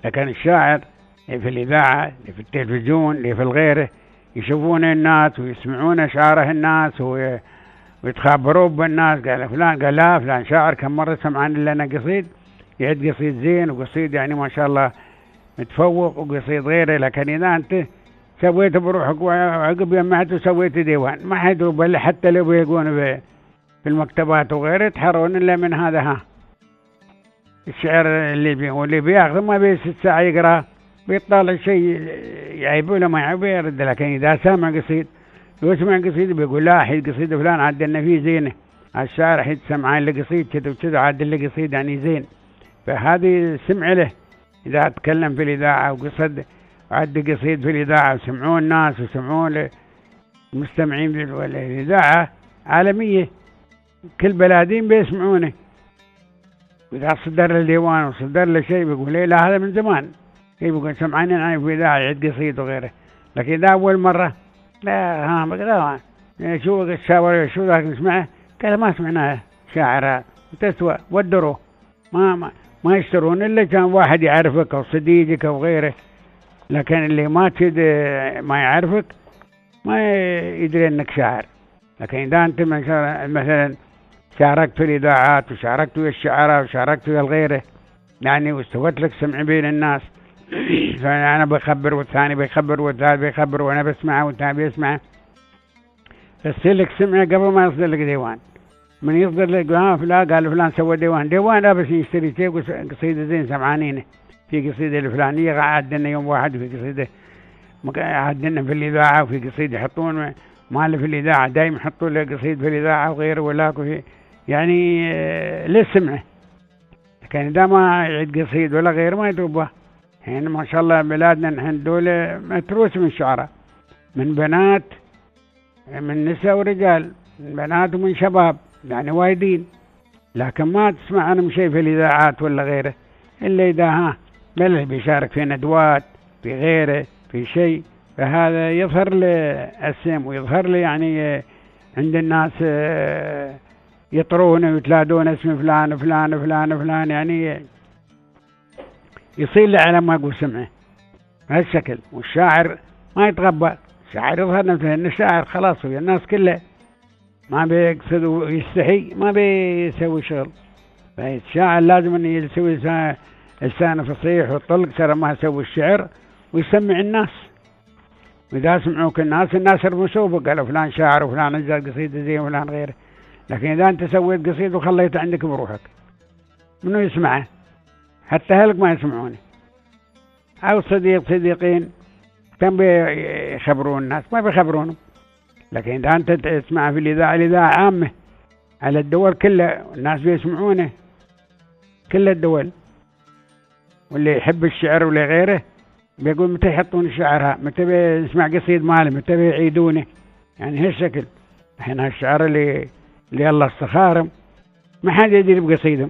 لكن الشاعر اللي في الإذاعة اللي في التلفزيون اللي في الغيره يشوفون الناس ويسمعون أشعاره الناس ويتخابرون بالناس، قال فلان قال لا فلان شاعر كم مرة سمعان لنا قصيد يعد قصيد زين وقصيد يعني ما شاء الله متفوق وقصيد غيره. لكن إذا أنت سويت بروحك وعقب يمعت وسويت ديوان ما حد بل حتى لو بيقون في المكتبات وغيره يتحرون إلا من هذا ها الشعر اللي بي واللي بياخذ ما بي ست ساعة يقرأ بيطلع شيء يعيبه ولا ما يعيبه يرد. لكن إذا سامع قصيد ويسمع قصيد بيقول لا حيد قصيد فلان عدلنا فيه زينه، الشاعر حيد سمعان لقصيد كذا وكذا عدل لقصيد يعني زين، فهذه سمع له. إذا تكلم في الإذاعة وقصد عد قصيد في الإذاعة وسمعون الناس وسمعون المستمعين بالإذاعة عالمية كل بلادين بيسمعونه. إذا صدر له ديوان وصدر له شيء بيقول ليه لا هذا من زمان، كيف يقول سمعانين عنه في إذاعة يعد قصيد وغيره. لكن إذا أول مرة لا ها بقى شو الشاور شو ذاك نسمعه قال ما سمعناه شاعر تسوى ودروه ما ما ما يشترون إلا كان واحد يعرفك أو صديقك أو غيره. لكن اللي ما تد ما يعرفك ما يدري أنك شاعر. لكن إذا أنت مثلا شاركت في الإذاعات وشاركت في الشعراء وشاركت في الغيره يعني واستوت لك سمع بين الناس فأنا بخبر والثاني بيخبر والثالث بيخبر وأنا بسمعه والثاني بيسمعه، يصير لك سمع قبل ما يصدر لك ديوان. من يصدر لك ها فلان قال فلان سوى ديوان ديوان لا بس يشتري شيء قصيدة زين سمعانينه في قصيدة الفلانية عدنا يوم واحد في قصيدة عدنا في الإذاعة وفي قصيدة يحطون مال في الإذاعة دايم يحطوا له قصيد في الإذاعة وغيره ولاكو في يعني للسمعة. لكن إذا ما يعد قصيد ولا غير ما يدوبه. هنا ما شاء الله بلادنا نحن دولة متروس من شعراء من بنات من نساء ورجال من بنات ومن شباب يعني وايدين. لكن ما تسمع عنهم شيء في الإذاعات ولا غيره إلا إذا ها بل بيشارك في ندوات في غيره في شيء، فهذا يظهر للسم ويظهر لي يعني عند الناس يطرون ويتلادون اسم فلان وفلان وفلان وفلان يعني يصير له على ما أقول سمعه بهالشكل. والشاعر ما يتغبى، الشاعر يظهر نفسه إن الشاعر خلاص ويا الناس كله ما بيقصد ويستحي ما بيسوي شغل. فالشاعر لازم أن يسوي لسانه فصيح وطلق سر ما يسوي الشعر ويسمع الناس. وإذا سمعوك الناس الناس يرمسوه قالوا فلان شاعر وفلان نزل قصيدة زي وفلان غيره. لكن إذا أنت سويت قصيد وخليته عندك بروحك منو يسمعه؟ حتى هلك ما يسمعونه. أو صديق صديقين كم بيخبرون الناس ما بيخبرونهم. لكن إذا أنت تسمع في الإذاعة الإذاعة عامة على الدول كلها الناس بيسمعونه كل الدول، واللي يحب الشعر واللي غيره بيقول متى يحطون الشعر متى بيسمع قصيد ماله متى بيعيدونه يعني هالشكل. الحين هالشعر اللي اللي الله استخارم ما حد يدري بقصيدهم.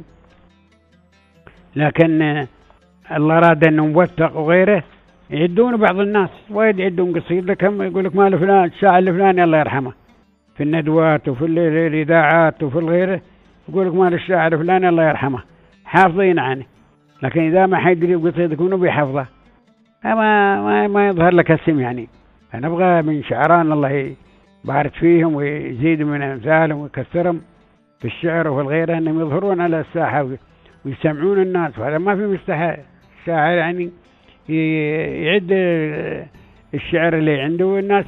لكن الله راد انه موثق وغيره يعدون بعض الناس وايد يعدون قصيد لكم يقول لك ماله فلان الشاعر الفلاني الله يرحمه في الندوات وفي الاذاعات وفي الغيره يقول لك مال الشاعر الفلاني الله يرحمه حافظين عنه. لكن اذا ما حد يدري بقصيدك منو بيحفظه ما ما ما يظهر لك اسم يعني. فنبغى من شعران الله يبارك فيهم ويزيد من امثالهم ويكثرهم في الشعر وفي الغيره انهم يظهرون على الساحه ويسمعون الناس. وهذا ما في مستحى الشاعر يعني يعد الشعر اللي عنده والناس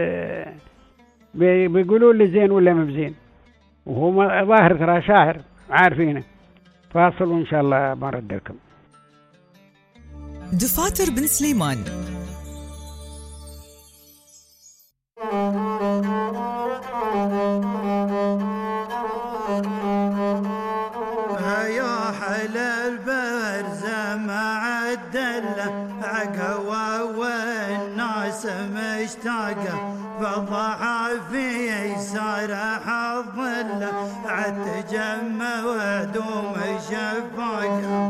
بيقولوا لي زين ولا ما بزين وهو ظاهر ترى شاعر عارفينه. فاصل وإن شاء الله برد لكم. دفاتر بن سليمان يا حلال برزة مع الدلة عقوة والناس مشتاقة فضحى في يسار حظله عالتجمع ودوم شفاقة.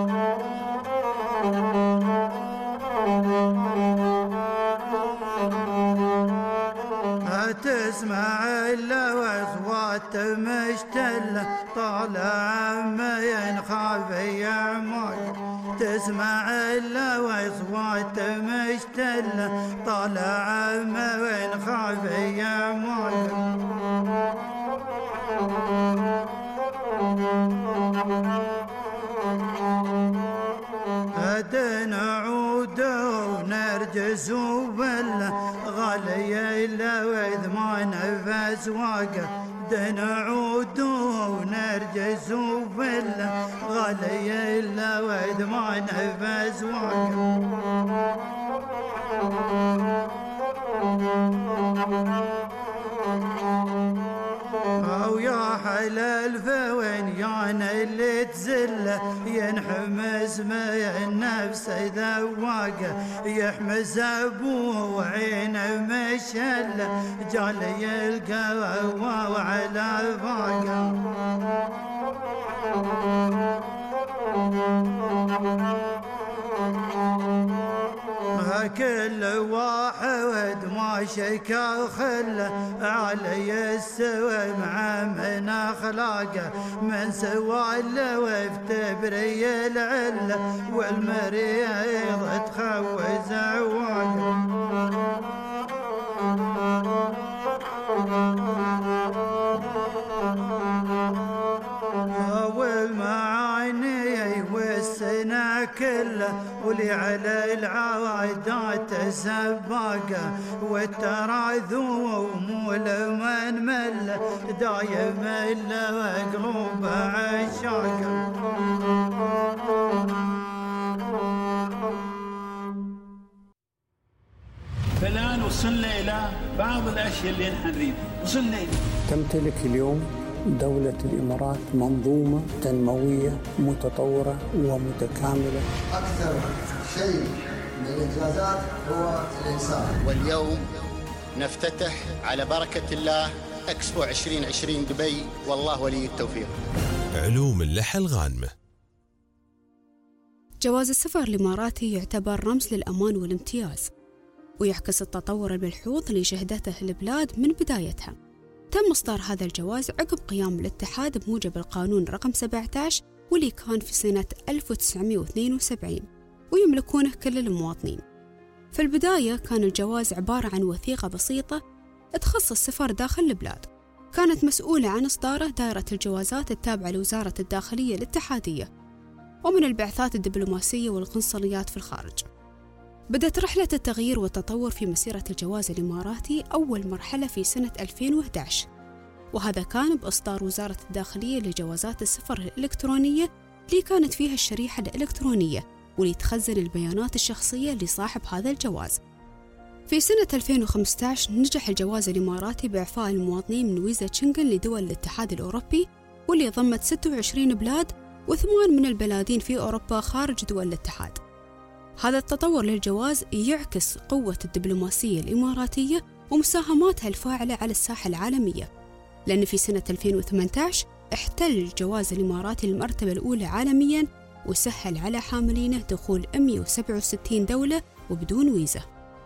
تسمع إلا وأصوات مشتلة طالع ما ينخاف يعمر اسمع اللوى صوت مشتلة طالع ما وين خافي يا موقف نعود ونرجس وبلا غالي اللوذ ما نفس واقف نعود ونرجس وبلا غالي اللوذ ما نفس واقف أو يا حلال فوين يانا اللي تزله ينحمس ما النفس ذواقه يحمس أبوه وعينه مشله جالي القهوة وعلى فاقه كل واحد ما شكا خله علي السوى مع من اخلاقه من سوى اللوى تبري العله والمريض تخوز عواقه والمعاني والسنة كله ولي على العوادات سباقة والتراذوم ولمن مل دايم إلا قلوب عشاقة فالآن وصلنا إلى بعض الأشياء اللي نحن نريد وصلنا إلى تمتلك اليوم دولة الإمارات منظومة تنموية متطورة ومتكاملة. أكثر شيء من الإنجازات هو الإنسان. واليوم نفتتح على بركة الله إكسبو عشرين عشرين دبي والله ولي التوفيق. علوم اللحى الغانمة. جواز السفر الإماراتي يعتبر رمز للأمان والامتياز، ويعكس التطور الملحوظ اللي شهدته البلاد من بدايتها. تم إصدار هذا الجواز عقب قيام الاتحاد بموجب القانون رقم سبعة عشر واللي كان في سنة ألف وتسعمئة واثنين وسبعين، ويملكونه كل المواطنين. في البداية كان الجواز عبارة عن وثيقة بسيطة تخص السفر داخل البلاد، كانت مسؤولة عن إصداره دائرة الجوازات التابعة لوزارة الداخلية الاتحادية ومن البعثات الدبلوماسية والقنصليات في الخارج. بدأت رحلة التغيير والتطور في مسيرة الجواز الإماراتي أول مرحلة في سنة ألفين وإحدى عشر، وهذا كان بإصدار وزارة الداخلية لجوازات السفر الإلكترونية اللي كانت فيها الشريحة الإلكترونية واللي تخزن البيانات الشخصية لصاحب هذا الجواز. في سنة ألفين وخمسة عشر نجح الجواز الإماراتي بإعفاء المواطنين من فيزا شنغن لدول الاتحاد الأوروبي واللي ضمت ستة وعشرين بلاد وثمان من البلادين في أوروبا خارج دول الاتحاد. هذا التطور للجواز يعكس قوة الدبلوماسية الإماراتية ومساهماتها الفاعلة على الساحة العالمية، لأن في سنة ألفين وثمانية عشر احتل الجواز الإماراتي المرتبة الأولى عالمياً وسهل على حاملينه دخول مئة وسبعة وستين دولة وبدون فيزا.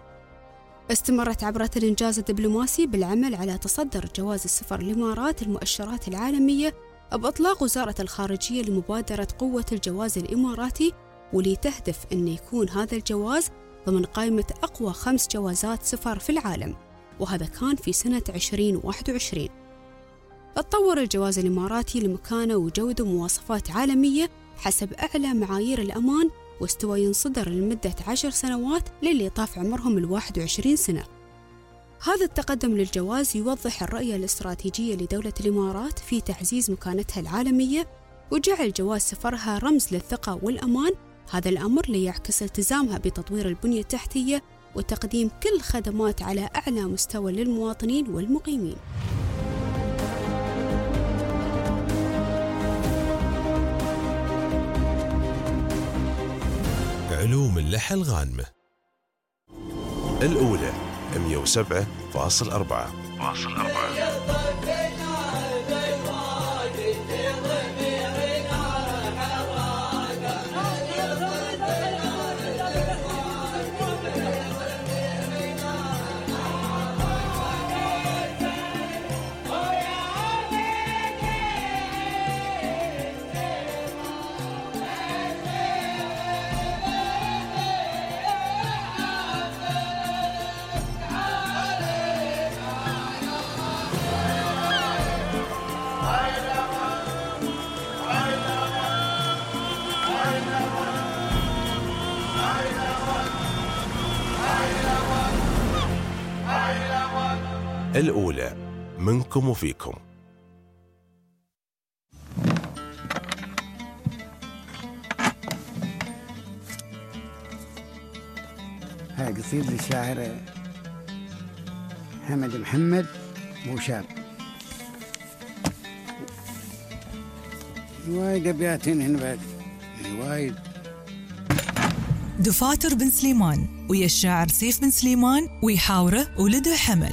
استمرت عبرة الإنجاز الدبلوماسي بالعمل على تصدر جواز السفر الإمارات المؤشرات العالمية بإطلاق وزارة الخارجية لمبادرة قوة الجواز الإماراتي، واللي تهدف أن يكون هذا الجواز ضمن قائمة أقوى خمس جوازات سفر في العالم، وهذا كان في سنة عشرين واحد وعشرين. تطور الجواز الإماراتي لمكانة وجودة ومواصفات عالمية حسب أعلى معايير الأمان، واستوى ينصدر لمدة عشر سنوات للي طاف عمرهم الواحد وعشرين سنة. هذا التقدم للجواز يوضح الرؤية الاستراتيجية لدولة الإمارات في تعزيز مكانتها العالمية وجعل جواز سفرها رمز للثقة والأمان. هذا الأمر ليعكس التزامها بتطوير البنية التحتية وتقديم كل الخدمات على أعلى مستوى للمواطنين والمقيمين. علوم اللحى الغانمة. الأولى مئة وسبعة فاصل أربعة. الأولى منكم وفيكم. هاي قصيدة للشاعر حمد محمد موشاب. وايد أبيات هنا بعد وايد. دفاتر بن سليمان ويا الشاعر سيف بن سليمان ويحاوره ولده حمد.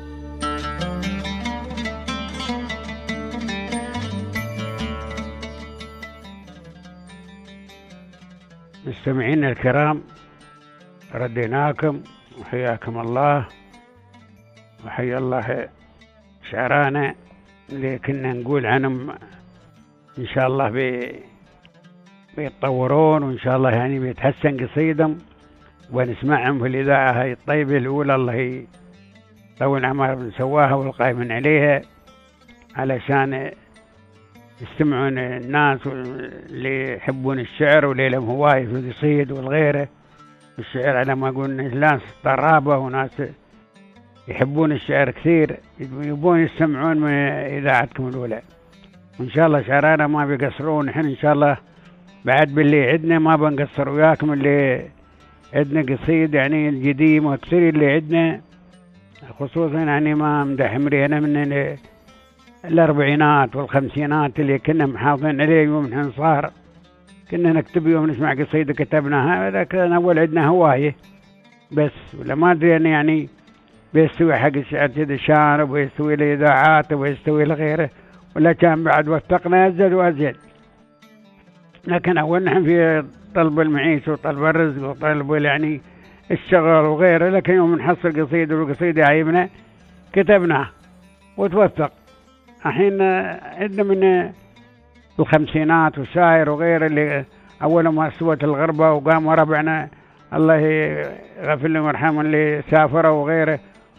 مستمعين الكرام، رديناكم وحياكم الله، وحيا الله شعرانا اللي كنا نقول عنهم إن شاء الله بي بيتطورون، وإن شاء الله يعني بيتحسن قصيدهم ونسمعهم في الإذاعة هاي الطيبة الأولى. الله يطول عمر بنسواها والقائمين عليها علشان يستمعون الناس اللي يحبون الشعر واللي لهم هواية في القصيد والغيره. الشعر على ما قلنا ناس طرابة وناس يحبون الشعر كثير، يبون يستمعون من إذاعتكم الأولى. وإن شاء الله شعرانا ما بيقصرون، نحن إن شاء الله بعد باللي عدنا ما بنقصر وياكم. اللي عدنا قصيد يعني القديم وكثير اللي عدنا، خصوصا يعني ما مدح مرينا من الأربعينات والخمسينات اللي كنا محافظين عليه يوم نحن صار كنا نكتب يوم نسمع قصيدة كتبناها. هذا كان أول عندنا هواية بس، ولا ما أدري أنا يعني بيستوي حق الشعر كذا شارب ويستوي الإذاعات ويستوي لغيره، ولا كان بعد وثقنا أزيد وأزيد. لكن أول نحن في طلب المعيشة وطلب الرزق وطلب يعني الشغل وغيره، لكن يوم نحصل قصيدة والقصيدة عيبنا كتبناها وتوثق. الحين عندنا من الخمسينات وساير وغيره اللي أول ما استوت الغربة وقاموا ربعنا الله يغفر لهم ويرحمهم اللي سافروا وغيره،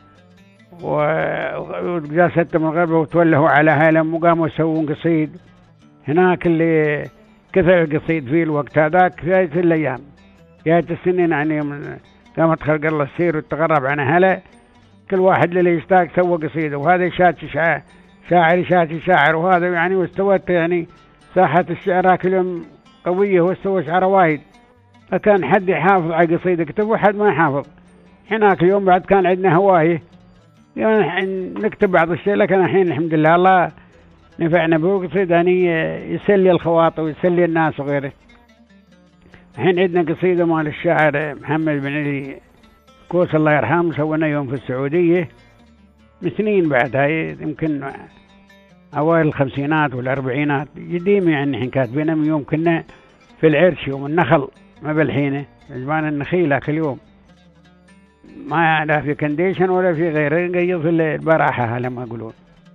وجلستهم الغربة وتولهوا على هالم وقاموا يسوون قصيد هناك اللي كثر القصيد فيه الوقت هذاك في الأيام جاءت السنين يعني قامت خلق الله السير وتقرب عن هلا، كل واحد اللي يشتاق سوى قصيدة، وهذا شاتي شاعر شاعر شاتي شاعر، وهذا يعني واستوت يعني ساحة الشعر كل يوم قوية واستوى شعر وايد. فكان حد يحافظ على قصيدة كتب وحد ما يحافظ. هناك اليوم بعد كان عندنا هواية يعني نكتب بعض الشيء، لكن الحين الحمد لله الله نفعنا به قصيدة يعني يسلي الخواطر ويسلي الناس وغيره. الحين عندنا قصيدة مال الشاعر محمد بن علي كوس الله يرحمه، سوينا يوم في السعودية بسنين بعد، هاي يمكن أوائل الخمسينات والأربعينات قديمة يعني. الحين كاتبينها من يوم كنا في العرش يوم النخل، ما بالحينة زمان النخيل كل يوم ما لا في كنديشن ولا في غيره، نقيض في البراحة لما يقولون.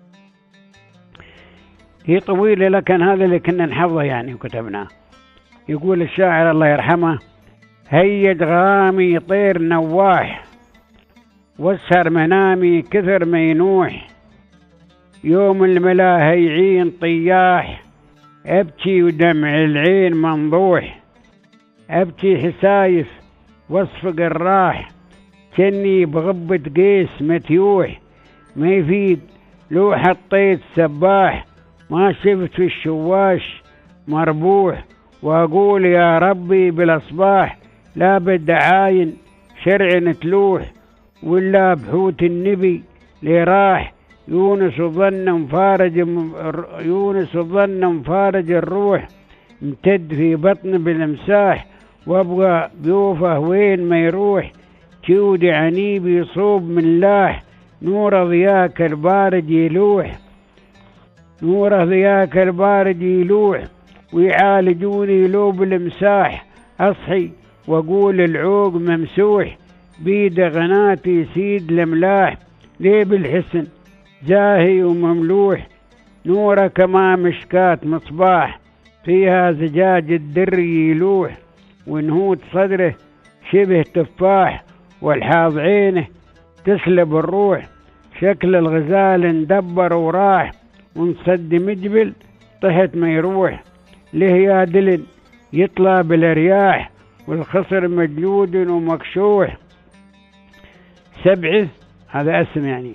هي طويلة لكن هذا اللي كنا نحفظه يعني وكتبناه. يقول الشاعر الله يرحمه: هيج غامي طير نواح، وسهر منامي كثر ما ينوح، يوم الملا هيعين طياح، أبكي ودمع العين منضوح، أبكي حسايف واصفق الراح، كني بغبة قيس متيوح، ما يفيد لو حطيت سباح، ما شفت في الشواش مربوح، وأقول يا ربي بالأصباح لا بالدعاين شرع نتلوح، ولا بحوت النبي لراح، يونس ظن مفارج يونس ظن مفارج الروح، امتد في بطن بالمساح، وابغى بيوفه وين ما يروح، جودي عنيبي صوب من لاح، نور ضياك البارد يلوح، نور ضياك البارد يلوح، ويعالجوني لو بالمساح، أصحي وأقول العوق ممسوح، بيد غناتي سيد الملاح، ليه بالحسن زاهي ومملوح، نوره كما مشكات مصباح، فيها زجاج الدر يلوح، ونهوت صدره شبه تفاح، والحاظ عينه تسلب الروح، شكل الغزال اندبر وراح، ونصد مجبل طهت ما يروح، ليه يا دلن يطلع بالرياح، والخصر مجلود ومكشوح، سبعه هذا اسم يعني،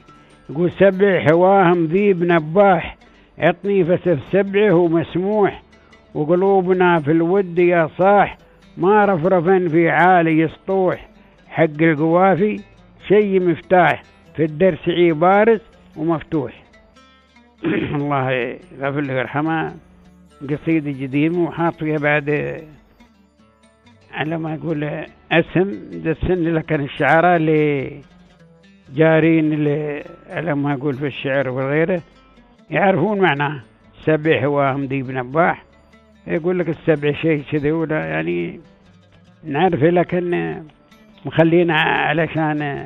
يقول سبع حواهم ذيب نباح، عطني فسف سبعه ومسموح، وقلوبنا في الود يا صاح، ما رفرفا في عالي يسطوح، حق القوافي شي مفتاح، في الدرس عبارس ومفتوح. الله يغفر له ويرحمه. قصيدة جديدة وحاط فيها بعد على ما يقول اسم دسن لك الشعراء اللي جارين اللي على ما يقول في الشعر وغيره يعرفون معناه. سبع هواهم ذيب نباح، يقول لك السبع شيء كذا ولا يعني نعرف، لكن مخلينا علشان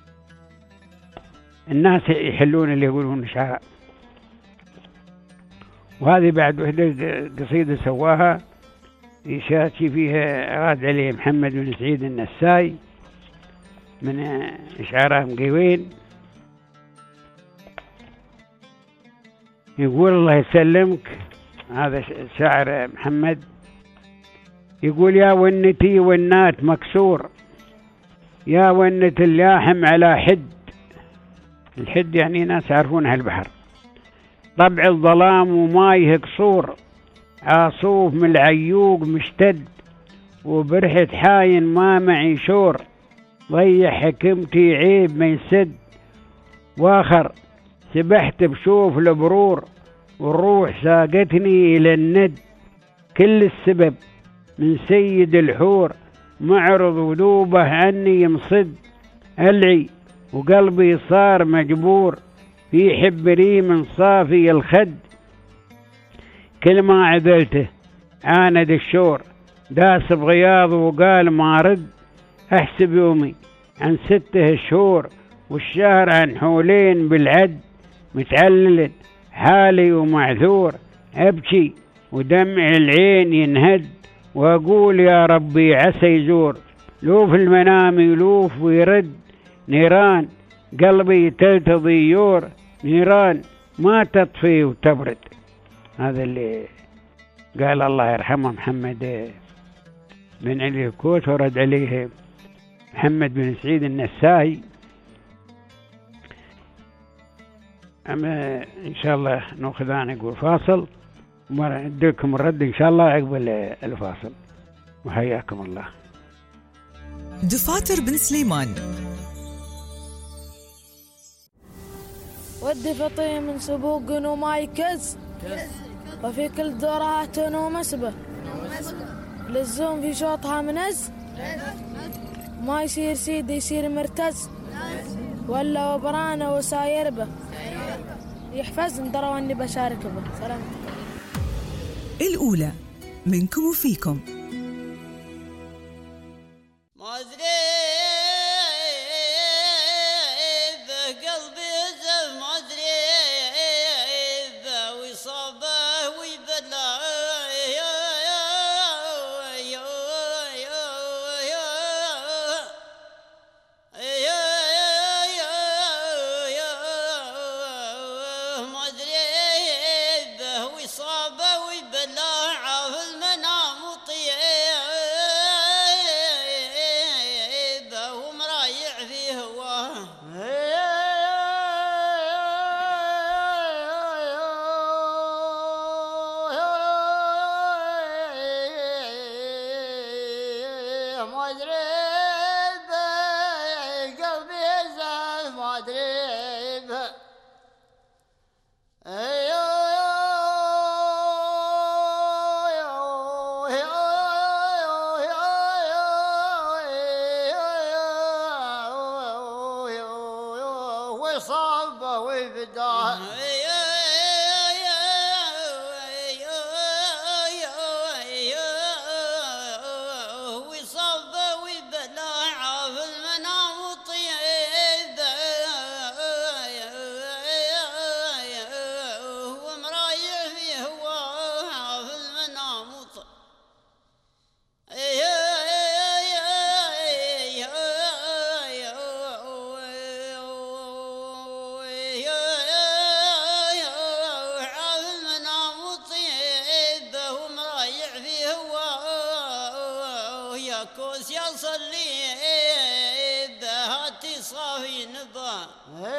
الناس يحلون اللي يقولون شعراء. وهذه بعد وحدة قصيدة سواها يشاركي فيها راد علي محمد بن سعيد النساي من إشعاره مقيوين. يقول الله يسلمك، هذا شاعر محمد، يقول يا ونتي والنات مكسور، يا ونة اللاحم على حد. الحد يعني ناس يعرفونها البحر. طبع الظلام ومايه قصور، عاصوف من العيوق مشتد، وبرحة حاين ما معي شور، ضيع حكمتي عيب ما يسد، واخر سبحت بشوف البرور، والروح ساقتني إلى الند، كل السبب من سيد الحور، معرض ودوبه عني يمصد، ألعي وقلبي صار مجبور، في حبري من صافي الخد، كل ما عدلته عاند الشور، داس بغياض وقال ما رد، أحسب يومي عن سته شهور، والشهر عن حولين بالعد، متعلل حالي ومعذور، أبكي ودمع العين ينهد، وأقول يا ربي عسى يزور، لو في المنام يلوف ويرد، نيران قلبي تلتضي يور، نيران ما تطفي وتبرد. هذا اللي قال الله يرحمه محمد بن علي الكوت، ورد عليه محمد بن سعيد النساي. أما إن شاء الله نأخذ أنا نقول فاصل ونديكم الرد إن شاء الله عقب الفاصل، وحياكم الله. دفاتر بن سليمان. ودي فطيه من سبوق وما يكز، وفي كل دورات ومسبة، للزوم في شوطها منز، ما يصير سيد يصير مرتز، ولا وبرانه وساير به، يحفظني دروا اني بشارك به. سلامتك. الأولى منكم وفيكم. كوس يصلي هاتي صافي نبا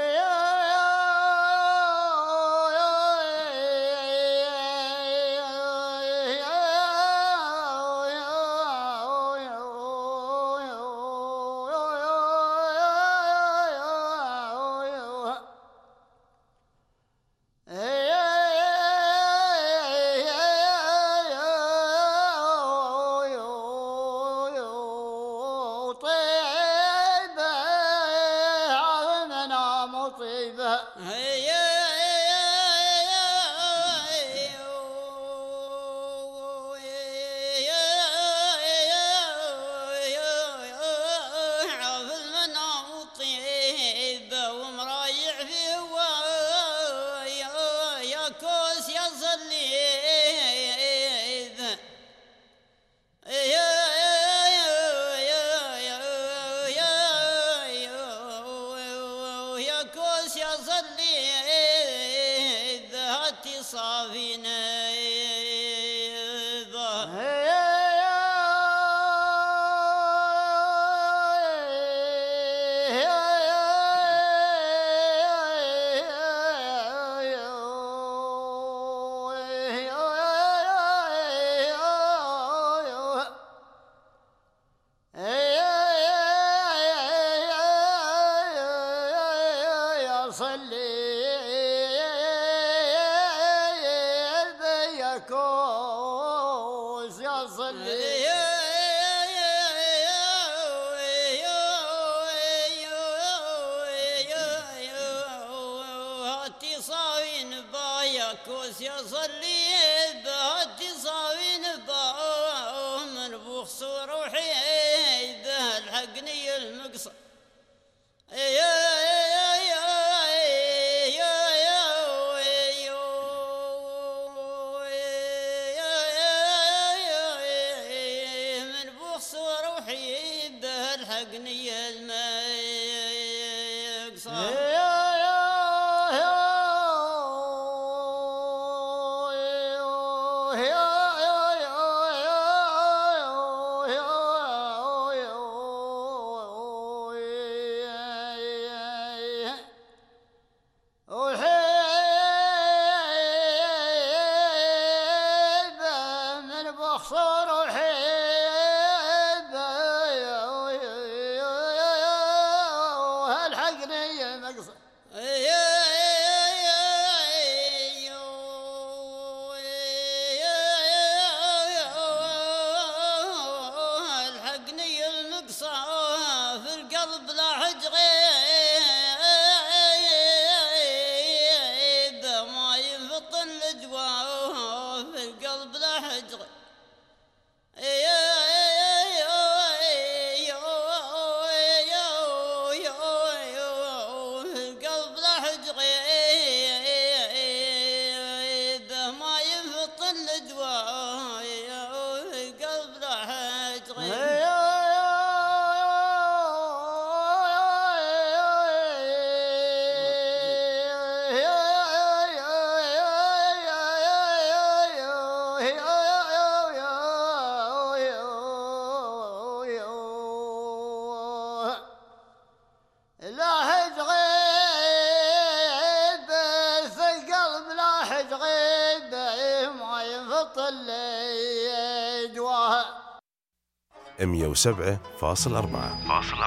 مية وسبعة فاصلة أربعة.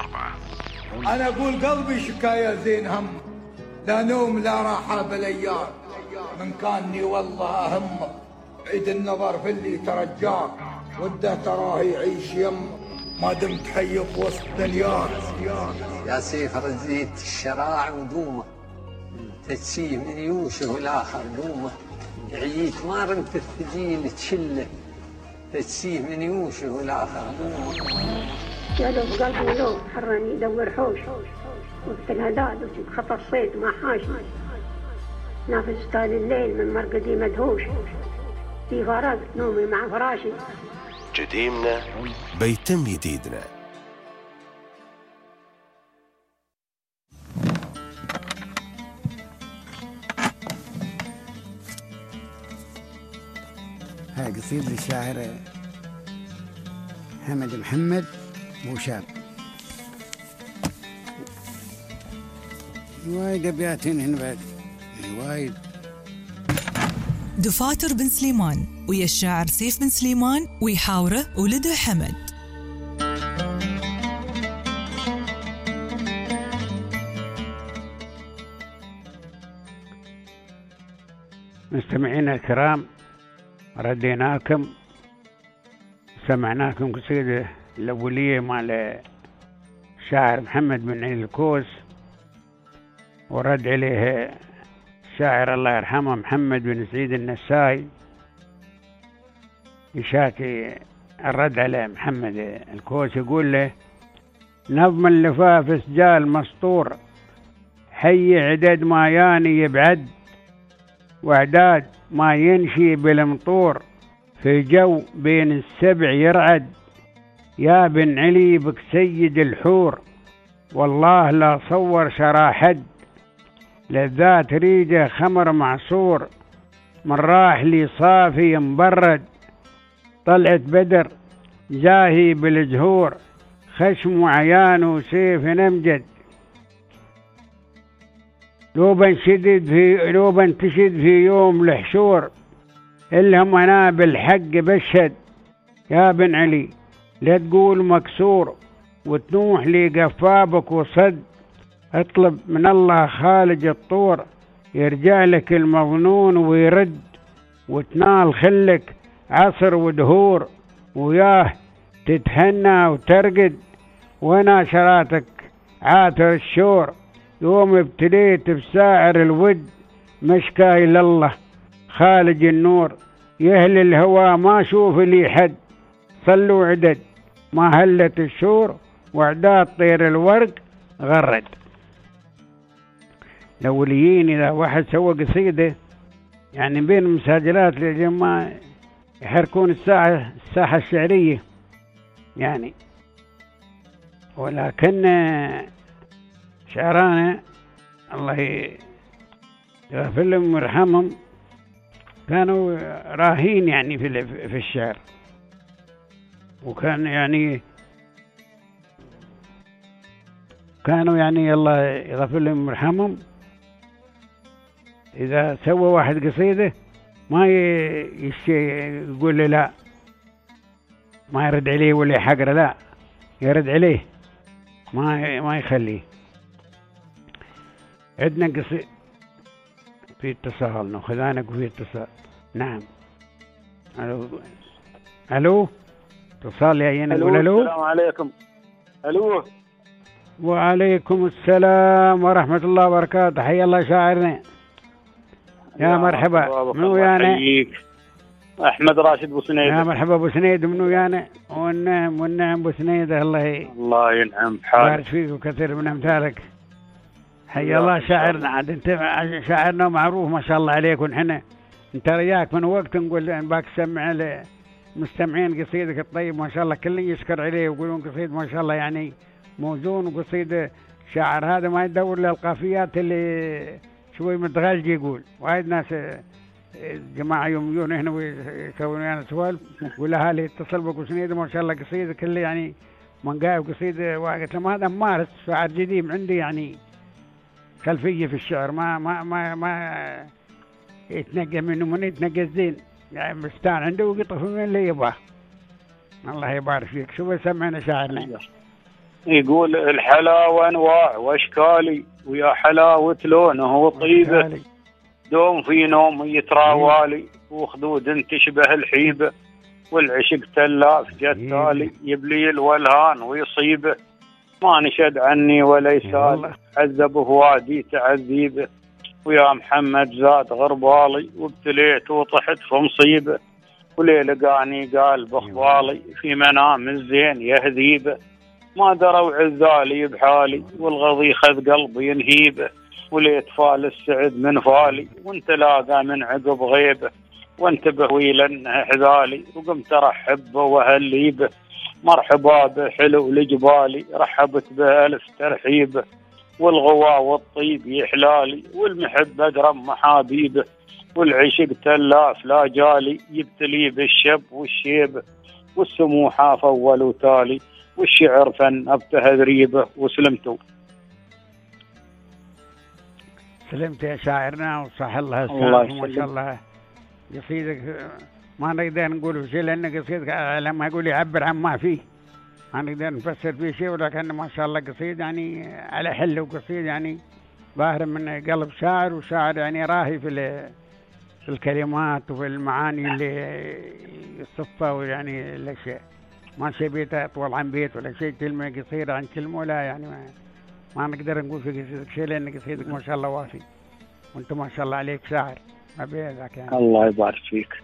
أنا أقول قلبي شكاية زين هم، لا نوم لا راحة بالأيام، من كاني والله أهم عيد النظر في اللي ترجاك، وده تراه يعيش يم ما دمت حي بوسط دنياك. يا سيف رزيت الشراع ودومه، تتسيه من يوشه والآخر دومه، عييت ما رمت الثقيل تشله، تتسيه من يوشه والآخر دومه. جلب قلبي لو حرني يدور حوش، وقت الهداد وجد خطر صيد ما حاش، نافذ طال الليل من مرقدي مدهوش، في فرقت نومي مع فراشي. جديمنا بيتم جديدنا. هاي قصيدة للشاعر حمد محمد موشاب. وايد أبياتين هنا بعد وايد. دفاتر بن سليمان ويا الشاعر سيف بن سليمان ويحاوره ولده حمد. مستمعينا الكرام، رديناكم سمعناكم قصيدة الأولية مع الشاعر محمد بن علي الكوس، ورد عليه الشاعر الله يرحمه محمد بن سعيد النساي، يشاكي الرد على محمد الكوس يقول له: نظم اللفاف سجال مسطور، حي عدد ما ياني يبعد، واعداد ما ينشي بالمطور، في جو بين السبع يرعد. يا بن علي بك سيد الحور، والله لا صور شراحد، لذات ريجه خمر معصور، من راح لي صافي مبرد، طلعت بدر جاهي بالجهور، خشم وعيان وسيف نمجد، لو بنشدد في لو بنتشد في يوم الحشور، إلهم أنا بالحق بشهد. يا بن علي لا تقول مكسور، وتنوح لي قفابك وصد، اطلب من الله خالج الطور، يرجع لك المظنون ويرد، وتنال خلك عصر ودهور، وياه تتهنى وترقد، وانا شراتك عاثر الشور، يوم ابتليت بسائر الود، مشكاي لله خالج النور، يهل الهوى ما شوف لي حد، صلوا عدد ما هلت الشور، واعداد طير الورق غرد. الأوليين إذا واحد سوى قصيدة يعني بين المساجلات لجماعة يحركون الساحة الساحة الشعرية يعني، ولكن شعرانا الله يغفر لهم ويرحمهم كانوا راهين يعني في في الشعر، وكان يعني كانوا يعني الله يغفر لهم ويرحمهم إذا سوى واحد قصيدة ما يقول له لا، ما يرد عليه ولا يحقر، لا يرد عليه، ما ما يخليه. عندنا قصيدة في اتصال، ناخذانك في اتصال. نعم. الو الو اتصال يا عيني. نقول الو. السلام عليكم. الو. وعليكم السلام ورحمة الله وبركاته. حي الله شاعرنا. يا مرحبا. منو يانا؟ احمد راشد ابو سنيد. يا مرحبا ابو سنيد. منو يانا؟ والنعم والنعم ابو سنيد. الله الله ينعم بحالك. بارك فيك وكثير من امثالك. حي الله شاعرنا. عاد انت شاعرنا معروف ما شاء الله عليك، ونحن انت رياك من وقت نقول باك سمع للمستمعين قصيدك الطيب ما شاء الله، كل يشكر عليه ويقولون قصيد ما شاء الله يعني موزون، وقصيده شاعر هذا ما يدور للقافيات اللي شوي متغلج يقول. وايد ناس جماعه يوم يجون هنا ويسوون يعني سوالف ولا هالي اتصل بك سنيد ما شاء الله قصيده كله يعني من قاعد قصيده واحد. لما هذا ممارس شاعر قديم عندي يعني خلفيه في الشعر، ما ما ما ما يتنقى منه من يتنقى الزين يعني مستان عنده ويقطف من اللي يبغاه. الله يبارك فيك. شو بسمعنا شاعرنا؟ يقول الحلاوة أنواع وأشكالي، ويا حلاوة لونه وطيبه، دوم في نوم يتراوالي، وخدود تشبه الحيبة، والعشق تلاف جتالي، يبلي الولهان ويصيبه، ما نشد عني ولا يسال، عذب هوادي تعذيبه، ويا محمد زاد غربالي، وابتليت وطحت في مصيبه، وليه لقاني قال بخبالي، في منام الزين يهذيبه، ما دروا عذالي بحالي، والغضي خذ قلبي ينهيبه، وليت فال السعد من فالي، وانت لاقى من عقب غيبه، وانتبه ويلن حذالي، وقمت ارحب وهليبه، مرحبا بحلو لجبالي، رحبت به الف ترحيبه، والغوا والطيب يحلالي، والمحب اقرب محابيبه، والعشق تلاف لا جالي، يبتلي بالشب والشيبه، والسموحه فول وتالي، والشعر فن ابتهذ ريبه. وسلمتوا. سلمت يا شاعرنا وصح الله الله السلام ما شاء الله. قصيدك ما نقدر نقول شيء لأن قصيدك لما يقول يعبر عن ما فيه ما نقدر نفسر فيه شيء، ولكن ما شاء الله قصيد يعني على حل، وقصيد يعني ظاهر من قلب شاعر، وشاعر يعني راهي في في الكلمات وفي المعاني اللي يصفها، ويعني الأشياء ما شيء بيت أطول عن بيت ولا شيء، كلمة قصيرة عن كلمة ولا يعني ما, ما نقدر نقول في قصيدك شيء، لأن قصيدك ما شاء الله وافي، وأنت ما شاء الله عليك شاعر ما بيدك يعني. الله يبارك فيك.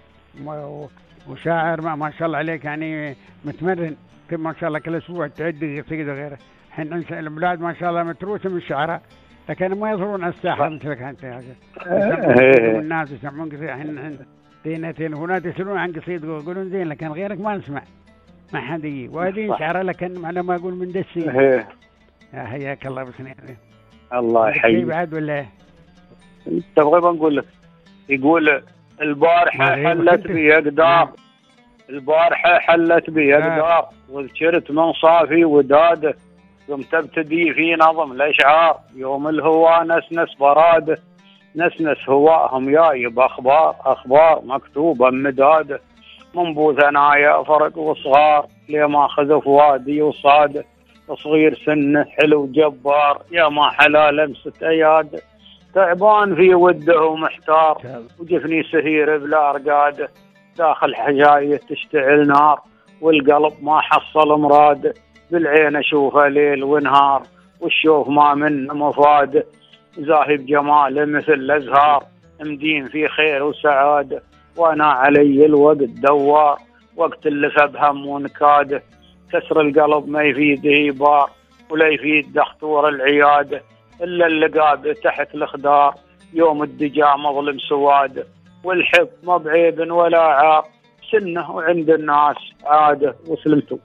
وشاعر ما, ما شاء الله عليك يعني متمرن، ما شاء الله كل أسبوع تعد قصيدة غيره. الحين البلاد ما شاء الله متروسة من الشعراء، لكن ما يظهرون على الساحة مثلك أنت يا أخي. الناس يسمعون قصيدة، الحين دينا تلفونات يسألون عن قصيدة يقولون زين، لكن غيرك ما نسمع، ما حد يجي. وهذه شعراء لكن على ما أقول من دسي. حياك الله بسنين. الله يحييك. بعد ولا تبغى بنقول لك؟ يقول البارحة حلت بي أقدار، البارحة حلت بي أقدار، وذكرت من صافي وداده، قمت ابتدي في نظم الأشعار، يوم الهوى نسنس براده، نسنس هواهم جايب أخبار، أخبار مكتوبة مداده، منبوذ عنايا فرق وصغار، لما خذف وادي وصاده، صغير سنه حلو جبار، يا ما حلا لمسة أياده، تعبان في وده ومحتار، وجفني سهير بلا رقاده، داخل حجاية تشتعل نار، والقلب ما حصل مراده، بالعين اشوفه ليل ونهار، والشوف ما منه مفاده، زاهب جماله مثل الازهار، مدين في خير وسعاده، وانا علي الوقت دوار، وقت اللي فبهم ونكاده، كسر القلب ما يفيده بار، ولا يفيد دختور العياده، الا اللي قاده تحت الخدار، يوم الدجا مظلم سواده، والحب ما بعيب ولا عار، سنه وعند الناس عاده. وسلمتوا.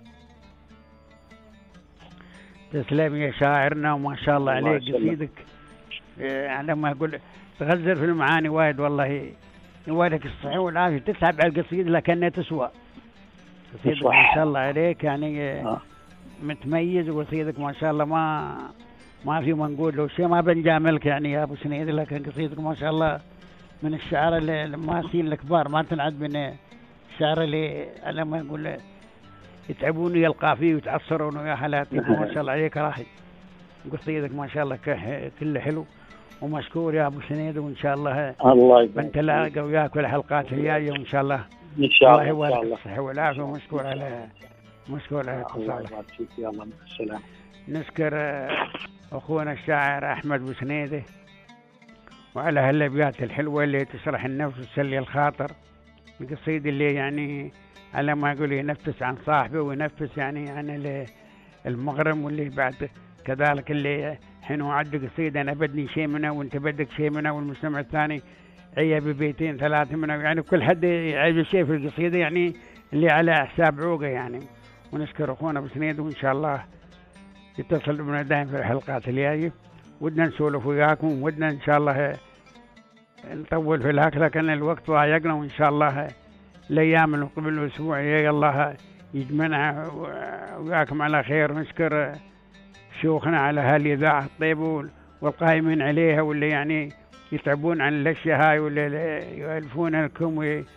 تسلم يا شاعرنا وما شاء الله عليك. قصيدك على ما اقول تغزر في المعاني وايد، والله يوالك الصحة والعافية، تتعب على القصيدة لكنها تسوى. قصيدك ما شاء الله عليك يعني آه. متميز، وقصيدك ما شاء الله ما ما في ما نقول له شيء، ما بنجاملك يعني يا ابو سنيد، لكن قصيدك ما شاء الله من الشعر اللي ما سين الكبار، ما تنعد من الشعر اللي على ما يقول يتعبون يلقى فيه ويتعصرون ويا حالاتي. ما شاء الله عليك راحي، قصيدك ما شاء الله كله حلو ومشكور يا ابو سنيد، وان شاء الله الله بنتلاقى وياك في الحلقات الجايه، وان شاء الله ان شاء الله الله يبارك الصحه والعافيه، ومشكور على مشكور على اتصالك. يلا مع السلامه. نشكر اخونا الشاعر احمد بو سنيده وعلى هالابيات الحلوه اللي تشرح النفس وتسلي الخاطر، القصيده اللي يعني على ما يقول ينفس عن صاحبه وينفس يعني عن المغرم، واللي بعد كذلك اللي حين عد قصيده انا بدني شيء منها وانت بدك شيء منها، والمستمع الثاني عيب ببيتين ثلاثه منها، يعني كل حد يعيب شيء في القصيده يعني اللي على حساب عوقه يعني. ونشكر اخونا ابو سنيد، وان شاء الله يتصل بنا دائما في الحلقات الجايه، ودنا نسولف وياكم، ودنا ان شاء الله نطول في الهاك، لكن الوقت ضايقنا، وان شاء الله الايام اللي قبل الاسبوع يا الله يجمعنا وياكم على خير. نشكر شيوخنا على هالاذاعه الطيبه والقائمين عليها، واللي يعني يتعبون عن الاشياء هاي، واللي يؤلفون لكم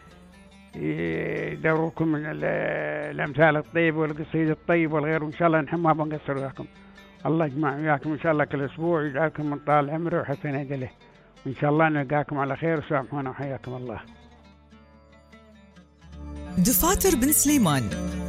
ويدوروكم الامثال الطيبه والقصيده الطيبه والغير، وان شاء الله نحن ما بنقصر وياكم. الله يجمع وياكم ان شاء الله كل اسبوع، ويجعلكم من طال عمره وحسن اجله، وان شاء الله نلقاكم على خير، وسامحونا وحياكم الله. دفاتر بن سليمان